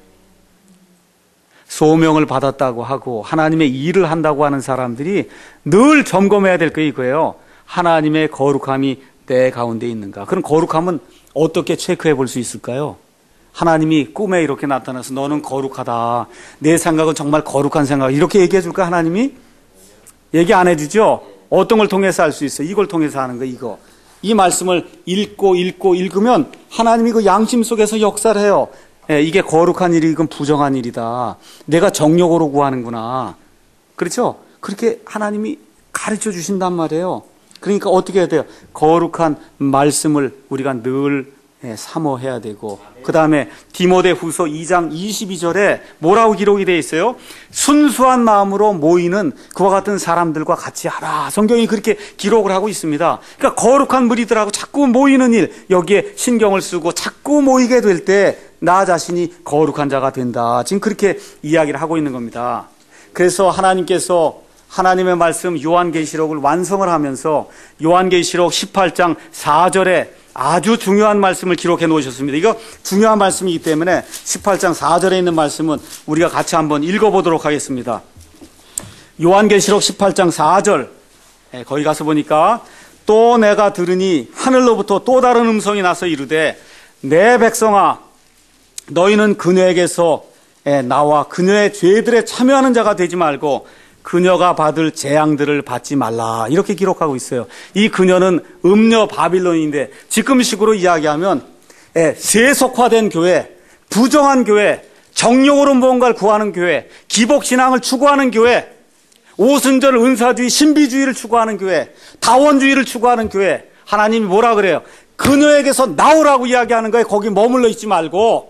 소명을 받았다고 하고 하나님의 일을 한다고 하는 사람들이 늘 점검해야 될 거 이거예요. 하나님의 거룩함이 내 가운데 있는가. 그럼 거룩함은 어떻게 체크해 볼 수 있을까요? 하나님이 꿈에 이렇게 나타나서 너는 거룩하다, 내 생각은 정말 거룩한 생각, 이렇게 얘기해 줄까? 하나님이 얘기 안 해주죠. 어떤 걸 통해서 알 수 있어요? 이걸 통해서 하는 거, 이거. 이 말씀을 읽고 읽고 읽으면 하나님이 그 양심 속에서 역사를 해요. 예, 이게 거룩한 일이, 이건 부정한 일이다, 내가 정욕으로 구하는구나. 그렇죠? 그렇게 하나님이 가르쳐 주신단 말이에요. 그러니까 어떻게 해야 돼요? 거룩한 말씀을 우리가 늘 사모해야 되고, 그 다음에 디모데후서 이 장 이십이 절에 뭐라고 기록이 되어 있어요? 순수한 마음으로 모이는 그와 같은 사람들과 같이 하라. 성경이 그렇게 기록을 하고 있습니다. 그러니까 거룩한 무리들하고 자꾸 모이는 일, 여기에 신경을 쓰고 자꾸 모이게 될 때 나 자신이 거룩한 자가 된다, 지금 그렇게 이야기를 하고 있는 겁니다. 그래서 하나님께서 하나님의 말씀 요한계시록을 완성을 하면서 요한계시록 십팔 장 사 절에 아주 중요한 말씀을 기록해 놓으셨습니다. 이거 중요한 말씀이기 때문에 십팔 장 사 절에 있는 말씀은 우리가 같이 한번 읽어보도록 하겠습니다. 요한계시록 십팔 장 사 절, 네, 거기 가서 보니까 또 내가 들으니 하늘로부터 또 다른 음성이 나서 이르되 내 백성아, 너희는 그녀에게서 나와 그녀의 죄들에 참여하는 자가 되지 말고 그녀가 받을 재앙들을 받지 말라, 이렇게 기록하고 있어요. 이 그녀는 음녀 바빌론인데 지금식으로 이야기하면 세속화된 교회, 부정한 교회, 정욕으로 뭔가를 구하는 교회, 기복신앙을 추구하는 교회, 오순절 은사주의, 신비주의를 추구하는 교회, 다원주의를 추구하는 교회. 하나님이 뭐라 그래요? 그녀에게서 나오라고 이야기하는 거예요. 거기 머물러 있지 말고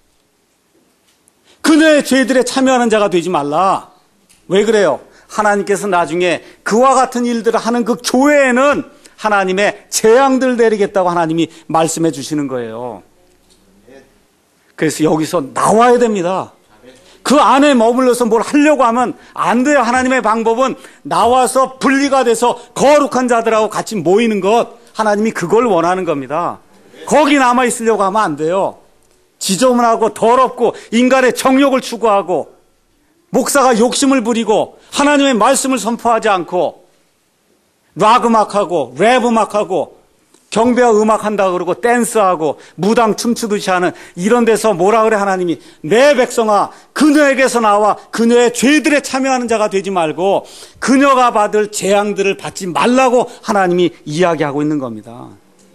그녀의 죄들에 참여하는 자가 되지 말라. 왜 그래요? 하나님께서 나중에 그와 같은 일들을 하는 그 교회에는 하나님의 재앙들 내리겠다고 하나님이 말씀해 주시는 거예요. 그래서 여기서 나와야 됩니다. 그 안에 머물러서 뭘 하려고 하면 안 돼요. 하나님의 방법은 나와서 분리가 돼서 거룩한 자들하고 같이 모이는 것, 하나님이 그걸 원하는 겁니다. 거기 남아 있으려고 하면 안 돼요. 지저분하고 더럽고 인간의 정욕을 추구하고 목사가 욕심을 부리고 하나님의 말씀을 선포하지 않고 락 음악하고 랩 음악하고 경배와 음악한다 그러고 댄스하고 무당 춤추듯이 하는 이런 데서 뭐라 그래 하나님이 내 백성아 그녀에게서 나와 그녀의 죄들에 참여하는 자가 되지 말고 그녀가 받을 재앙들을 받지 말라고 하나님이 이야기하고 있는 겁니다.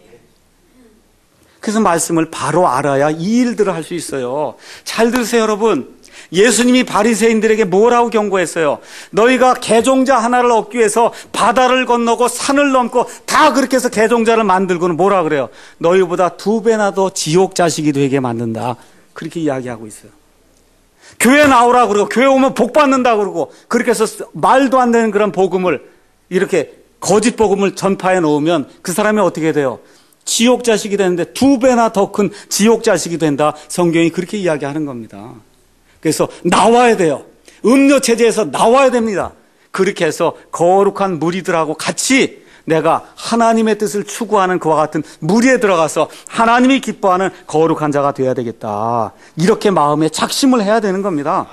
그래서 말씀을 바로 알아야 이 일들을 할 수 있어요. 잘 들으세요 여러분. 예수님이 바리새인들에게 뭐라고 경고했어요? 너희가 개종자 하나를 얻기 위해서 바다를 건너고 산을 넘고 다 그렇게 해서 개종자를 만들고는 뭐라 그래요? 너희보다 두 배나 더 지옥 자식이 되게 만든다. 그렇게 이야기하고 있어요. 교회 나오라 그러고 교회 오면 복 받는다 그러고 그렇게 해서 말도 안 되는 그런 복음을 이렇게 거짓 복음을 전파해 놓으면 그 사람이 어떻게 돼요? 지옥 자식이 되는데 두 배나 더 큰 지옥 자식이 된다. 성경이 그렇게 이야기하는 겁니다. 그래서 나와야 돼요. 음료 체제에서 나와야 됩니다. 그렇게 해서 거룩한 무리들하고 같이 내가 하나님의 뜻을 추구하는 그와 같은 무리에 들어가서 하나님이 기뻐하는 거룩한 자가 되어야 되겠다. 이렇게 마음에 작심을 해야 되는 겁니다.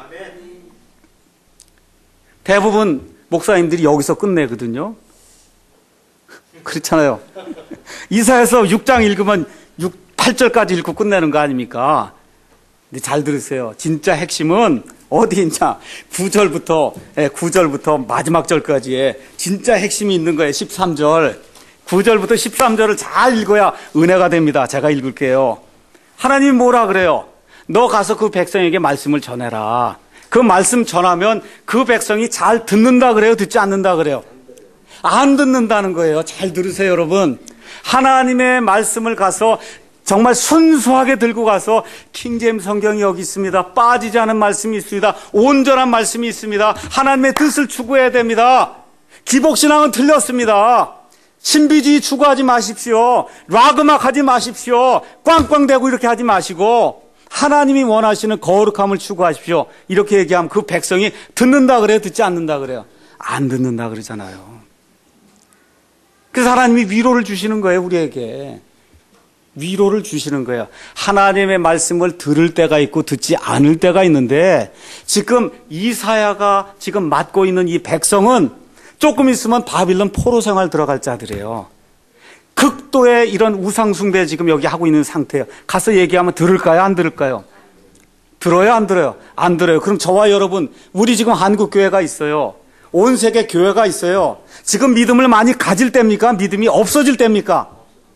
대부분 목사님들이 여기서 끝내거든요. 그렇잖아요. 이사야서 육 장 읽으면 팔 절까지 읽고 끝내는 거 아닙니까? 근데 잘 들으세요. 진짜 핵심은 어디 있냐? 구 절부터, 구 절부터 마지막 절까지의 진짜 핵심이 있는 거예요. 십삼 절. 구 절부터 십삼 절을 잘 읽어야 은혜가 됩니다. 제가 읽을게요. 하나님이 뭐라 그래요? 너 가서 그 백성에게 말씀을 전해라. 그 말씀 전하면 그 백성이 잘 듣는다 그래요? 듣지 않는다 그래요? 안 듣는다는 거예요. 잘 들으세요, 여러분. 하나님의 말씀을 가서 정말 순수하게 들고 가서 킹제임스 성경이 여기 있습니다. 빠지지 않은 말씀이 있습니다. 온전한 말씀이 있습니다. 하나님의 뜻을 추구해야 됩니다. 기복신앙은 틀렸습니다. 신비주의 추구하지 마십시오. 락 음악 하지 마십시오. 꽝꽝대고 이렇게 하지 마시고 하나님이 원하시는 거룩함을 추구하십시오. 이렇게 얘기하면 그 백성이 듣는다 그래요? 듣지 않는다 그래요? 안 듣는다 그러잖아요. 그래서 하나님이 위로를 주시는 거예요, 우리에게. 위로를 주시는 거예요. 하나님의 말씀을 들을 때가 있고 듣지 않을 때가 있는데 지금 이사야가 지금 맡고 있는 이 백성은 조금 있으면 바빌론 포로 생활 들어갈 자들이에요. 극도의 이런 우상숭배 지금 여기 하고 있는 상태예요. 가서 얘기하면 들을까요? 안 들을까요? 들어요? 안 들어요? 안 들어요. 그럼 저와 여러분, 우리 지금 한국교회가 있어요. 온 세계 교회가 있어요. 지금 믿음을 많이 가질 때입니까? 믿음이 없어질 때입니까?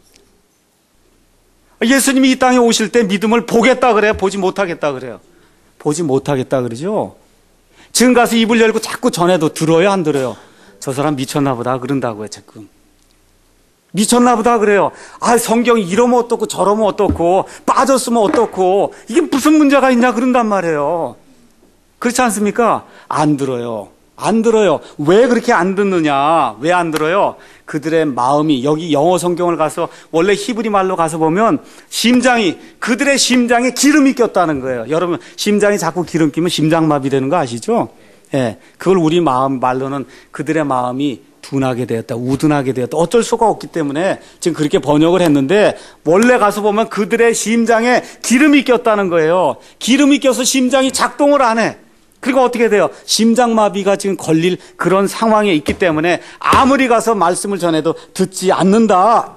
예수님이 이 땅에 오실 때 믿음을 보겠다 그래요? 보지 못하겠다 그래요? 보지 못하겠다 그러죠? 지금 가서 입을 열고 자꾸 전해도 들어요? 안 들어요? 저 사람 미쳤나 보다 그런다고요, 지금. 미쳤나 보다 그래요. 아, 성경이 이러면 어떻고 저러면 어떻고 빠졌으면 어떻고 이게 무슨 문제가 있냐 그런단 말이에요. 그렇지 않습니까? 안 들어요. 안 들어요. 왜 그렇게 안 듣느냐? 왜 안 들어요? 그들의 마음이, 여기 영어 성경을 가서 원래 히브리 말로 가서 보면 심장이, 그들의 심장에 기름이 꼈다는 거예요. 여러분, 심장이 자꾸 기름 끼면 심장마비 되는 거 아시죠? 예. 그걸 우리 마음 말로는 그들의 마음이 둔하게 되었다, 우둔하게 되었다. 어쩔 수가 없기 때문에 지금 그렇게 번역을 했는데 원래 가서 보면 그들의 심장에 기름이 꼈다는 거예요. 기름이 껴서 심장이 작동을 안 해. 그리고 어떻게 돼요? 심장마비가 지금 걸릴 그런 상황에 있기 때문에 아무리 가서 말씀을 전해도 듣지 않는다.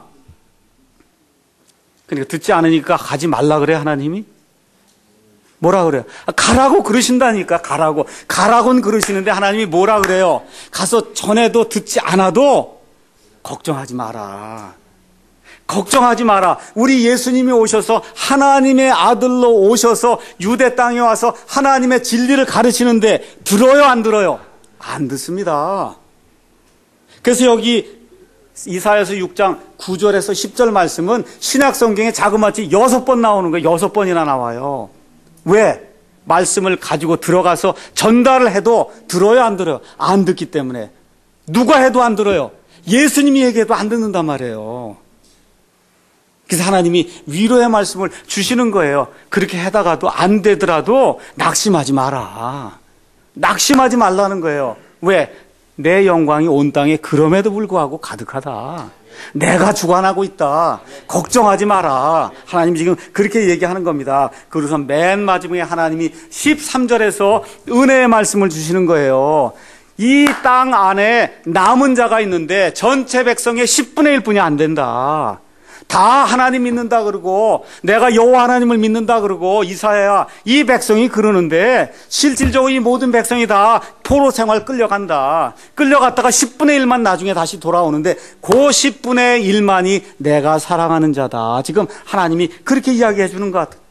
그러니까 듣지 않으니까 가지 말라 그래 하나님이? 뭐라 그래요? 가라고 그러신다니까. 가라고. 가라고는 그러시는데 하나님이 뭐라 그래요? 가서 전해도 듣지 않아도 걱정하지 마라. 걱정하지 마라. 우리 예수님이 오셔서 하나님의 아들로 오셔서 유대 땅에 와서 하나님의 진리를 가르치는데 들어요, 안 들어요? 안 듣습니다. 그래서 여기 이사야서 육 장 구 절에서 십 절 말씀은 신약 성경에 자그마치 여섯 번 나오는 거예요. 여섯 번이나 나와요. 왜? 말씀을 가지고 들어가서 전달을 해도 들어요, 안 들어요? 안 듣기 때문에. 누가 해도 안 들어요. 예수님이 얘기해도 안 듣는단 말이에요. 그래서 하나님이 위로의 말씀을 주시는 거예요. 그렇게 해다가도 안 되더라도 낙심하지 마라. 낙심하지 말라는 거예요. 왜? 내 영광이 온 땅에 그럼에도 불구하고 가득하다. 내가 주관하고 있다. 걱정하지 마라. 하나님 지금 그렇게 얘기하는 겁니다. 그래서 맨 마지막에 하나님이 십삼 절에서 은혜의 말씀을 주시는 거예요. 이 땅 안에 남은 자가 있는데 전체 백성의 십분의 일 뿐이 안 된다. 다 하나님 믿는다 그러고 내가 여호와 하나님을 믿는다 그러고 이사야 이 백성이 그러는데 실질적으로 이 모든 백성이 다 포로 생활 끌려간다. 끌려갔다가 십분의 일만 나중에 다시 돌아오는데 그 십분의 일만이 내가 사랑하는 자다. 지금 하나님이 그렇게 이야기해 주는 것 같아요.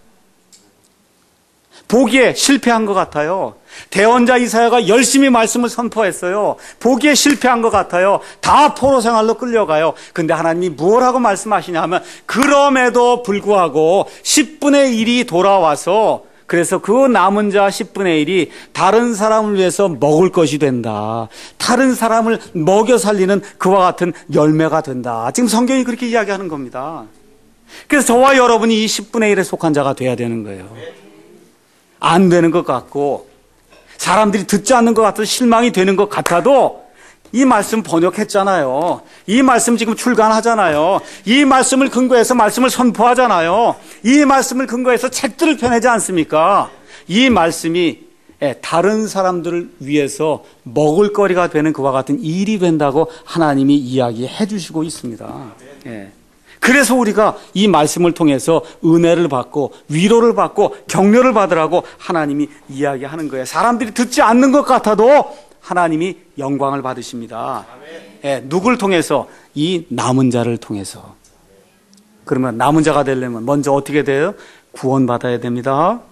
보기에 실패한 것 같아요. 대언자 이사야가 열심히 말씀을 선포했어요. 보기에 실패한 것 같아요. 다 포로 생활로 끌려가요. 근데 하나님이 무엇하고 말씀하시냐 하면 그럼에도 불구하고 십분의 일이 돌아와서 그래서 그 남은 자 십분의 일이 다른 사람을 위해서 먹을 것이 된다. 다른 사람을 먹여 살리는 그와 같은 열매가 된다. 지금 성경이 그렇게 이야기하는 겁니다. 그래서 저와 여러분이 이 십분의 일에 속한 자가 돼야 되는 거예요. 안 되는 것 같고 사람들이 듣지 않는 것 같아서 실망이 되는 것 같아도 이 말씀 번역했잖아요. 이 말씀 지금 출간하잖아요. 이 말씀을 근거해서 말씀을 선포하잖아요. 이 말씀을 근거해서 책들을 펴내지 않습니까? 이 말씀이 다른 사람들을 위해서 먹을거리가 되는 그와 같은 일이 된다고 하나님이 이야기해 주시고 있습니다. 예. 그래서 우리가 이 말씀을 통해서 은혜를 받고 위로를 받고 격려를 받으라고 하나님이 이야기하는 거예요. 사람들이 듣지 않는 것 같아도 하나님이 영광을 받으십니다. 예, 누굴 통해서? 이 남은 자를 통해서. 그러면 남은 자가 되려면 먼저 어떻게 돼요? 구원받아야 됩니다.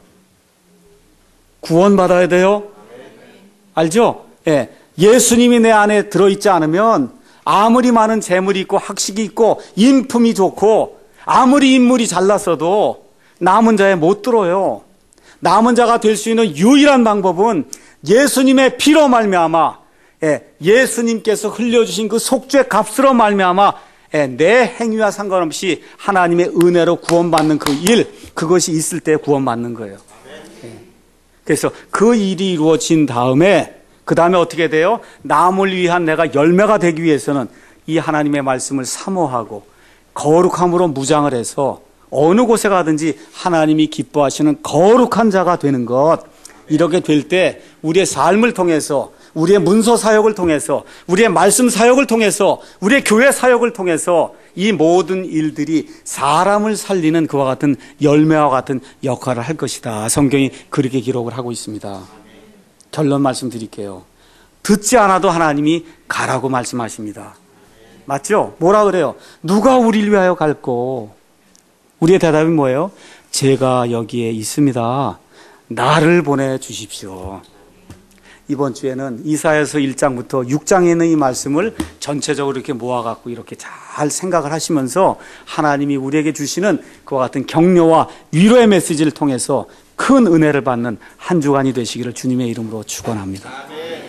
구원받아야 돼요. 알죠? 예, 예수님이 내 안에 들어있지 않으면 아무리 많은 재물이 있고 학식이 있고 인품이 좋고 아무리 인물이 잘났어도 남은 자에 못 들어요. 남은 자가 될 수 있는 유일한 방법은 예수님의 피로 말미암아 예, 예수님께서 흘려주신 그 속죄 값으로 말미암아 예, 내 행위와 상관없이 하나님의 은혜로 구원받는 그 일, 그것이 있을 때 구원받는 거예요. 예. 그래서 그 일이 이루어진 다음에 그 다음에 어떻게 돼요? 남을 위한 내가 열매가 되기 위해서는 이 하나님의 말씀을 사모하고 거룩함으로 무장을 해서 어느 곳에 가든지 하나님이 기뻐하시는 거룩한 자가 되는 것. 이렇게 될 때 우리의 삶을 통해서 우리의 문서 사역을 통해서 우리의 말씀 사역을 통해서 우리의 교회 사역을 통해서 이 모든 일들이 사람을 살리는 그와 같은 열매와 같은 역할을 할 것이다. 성경이 그렇게 기록을 하고 있습니다. 결론 말씀드릴게요. 듣지 않아도 하나님이 가라고 말씀하십니다. 맞죠? 뭐라 그래요? 누가 우리를 위하여 갈고? 우리의 대답이 뭐예요? 제가 여기에 있습니다. 나를 보내주십시오. 이번 주에는 이사야서 일 장부터 육 장에 있는 이 말씀을 전체적으로 이렇게 모아갖고 이렇게 잘 생각을 하시면서 하나님이 우리에게 주시는 그와 같은 격려와 위로의 메시지를 통해서 큰 은혜를 받는 한 주간이 되시기를 주님의 이름으로 축원합니다.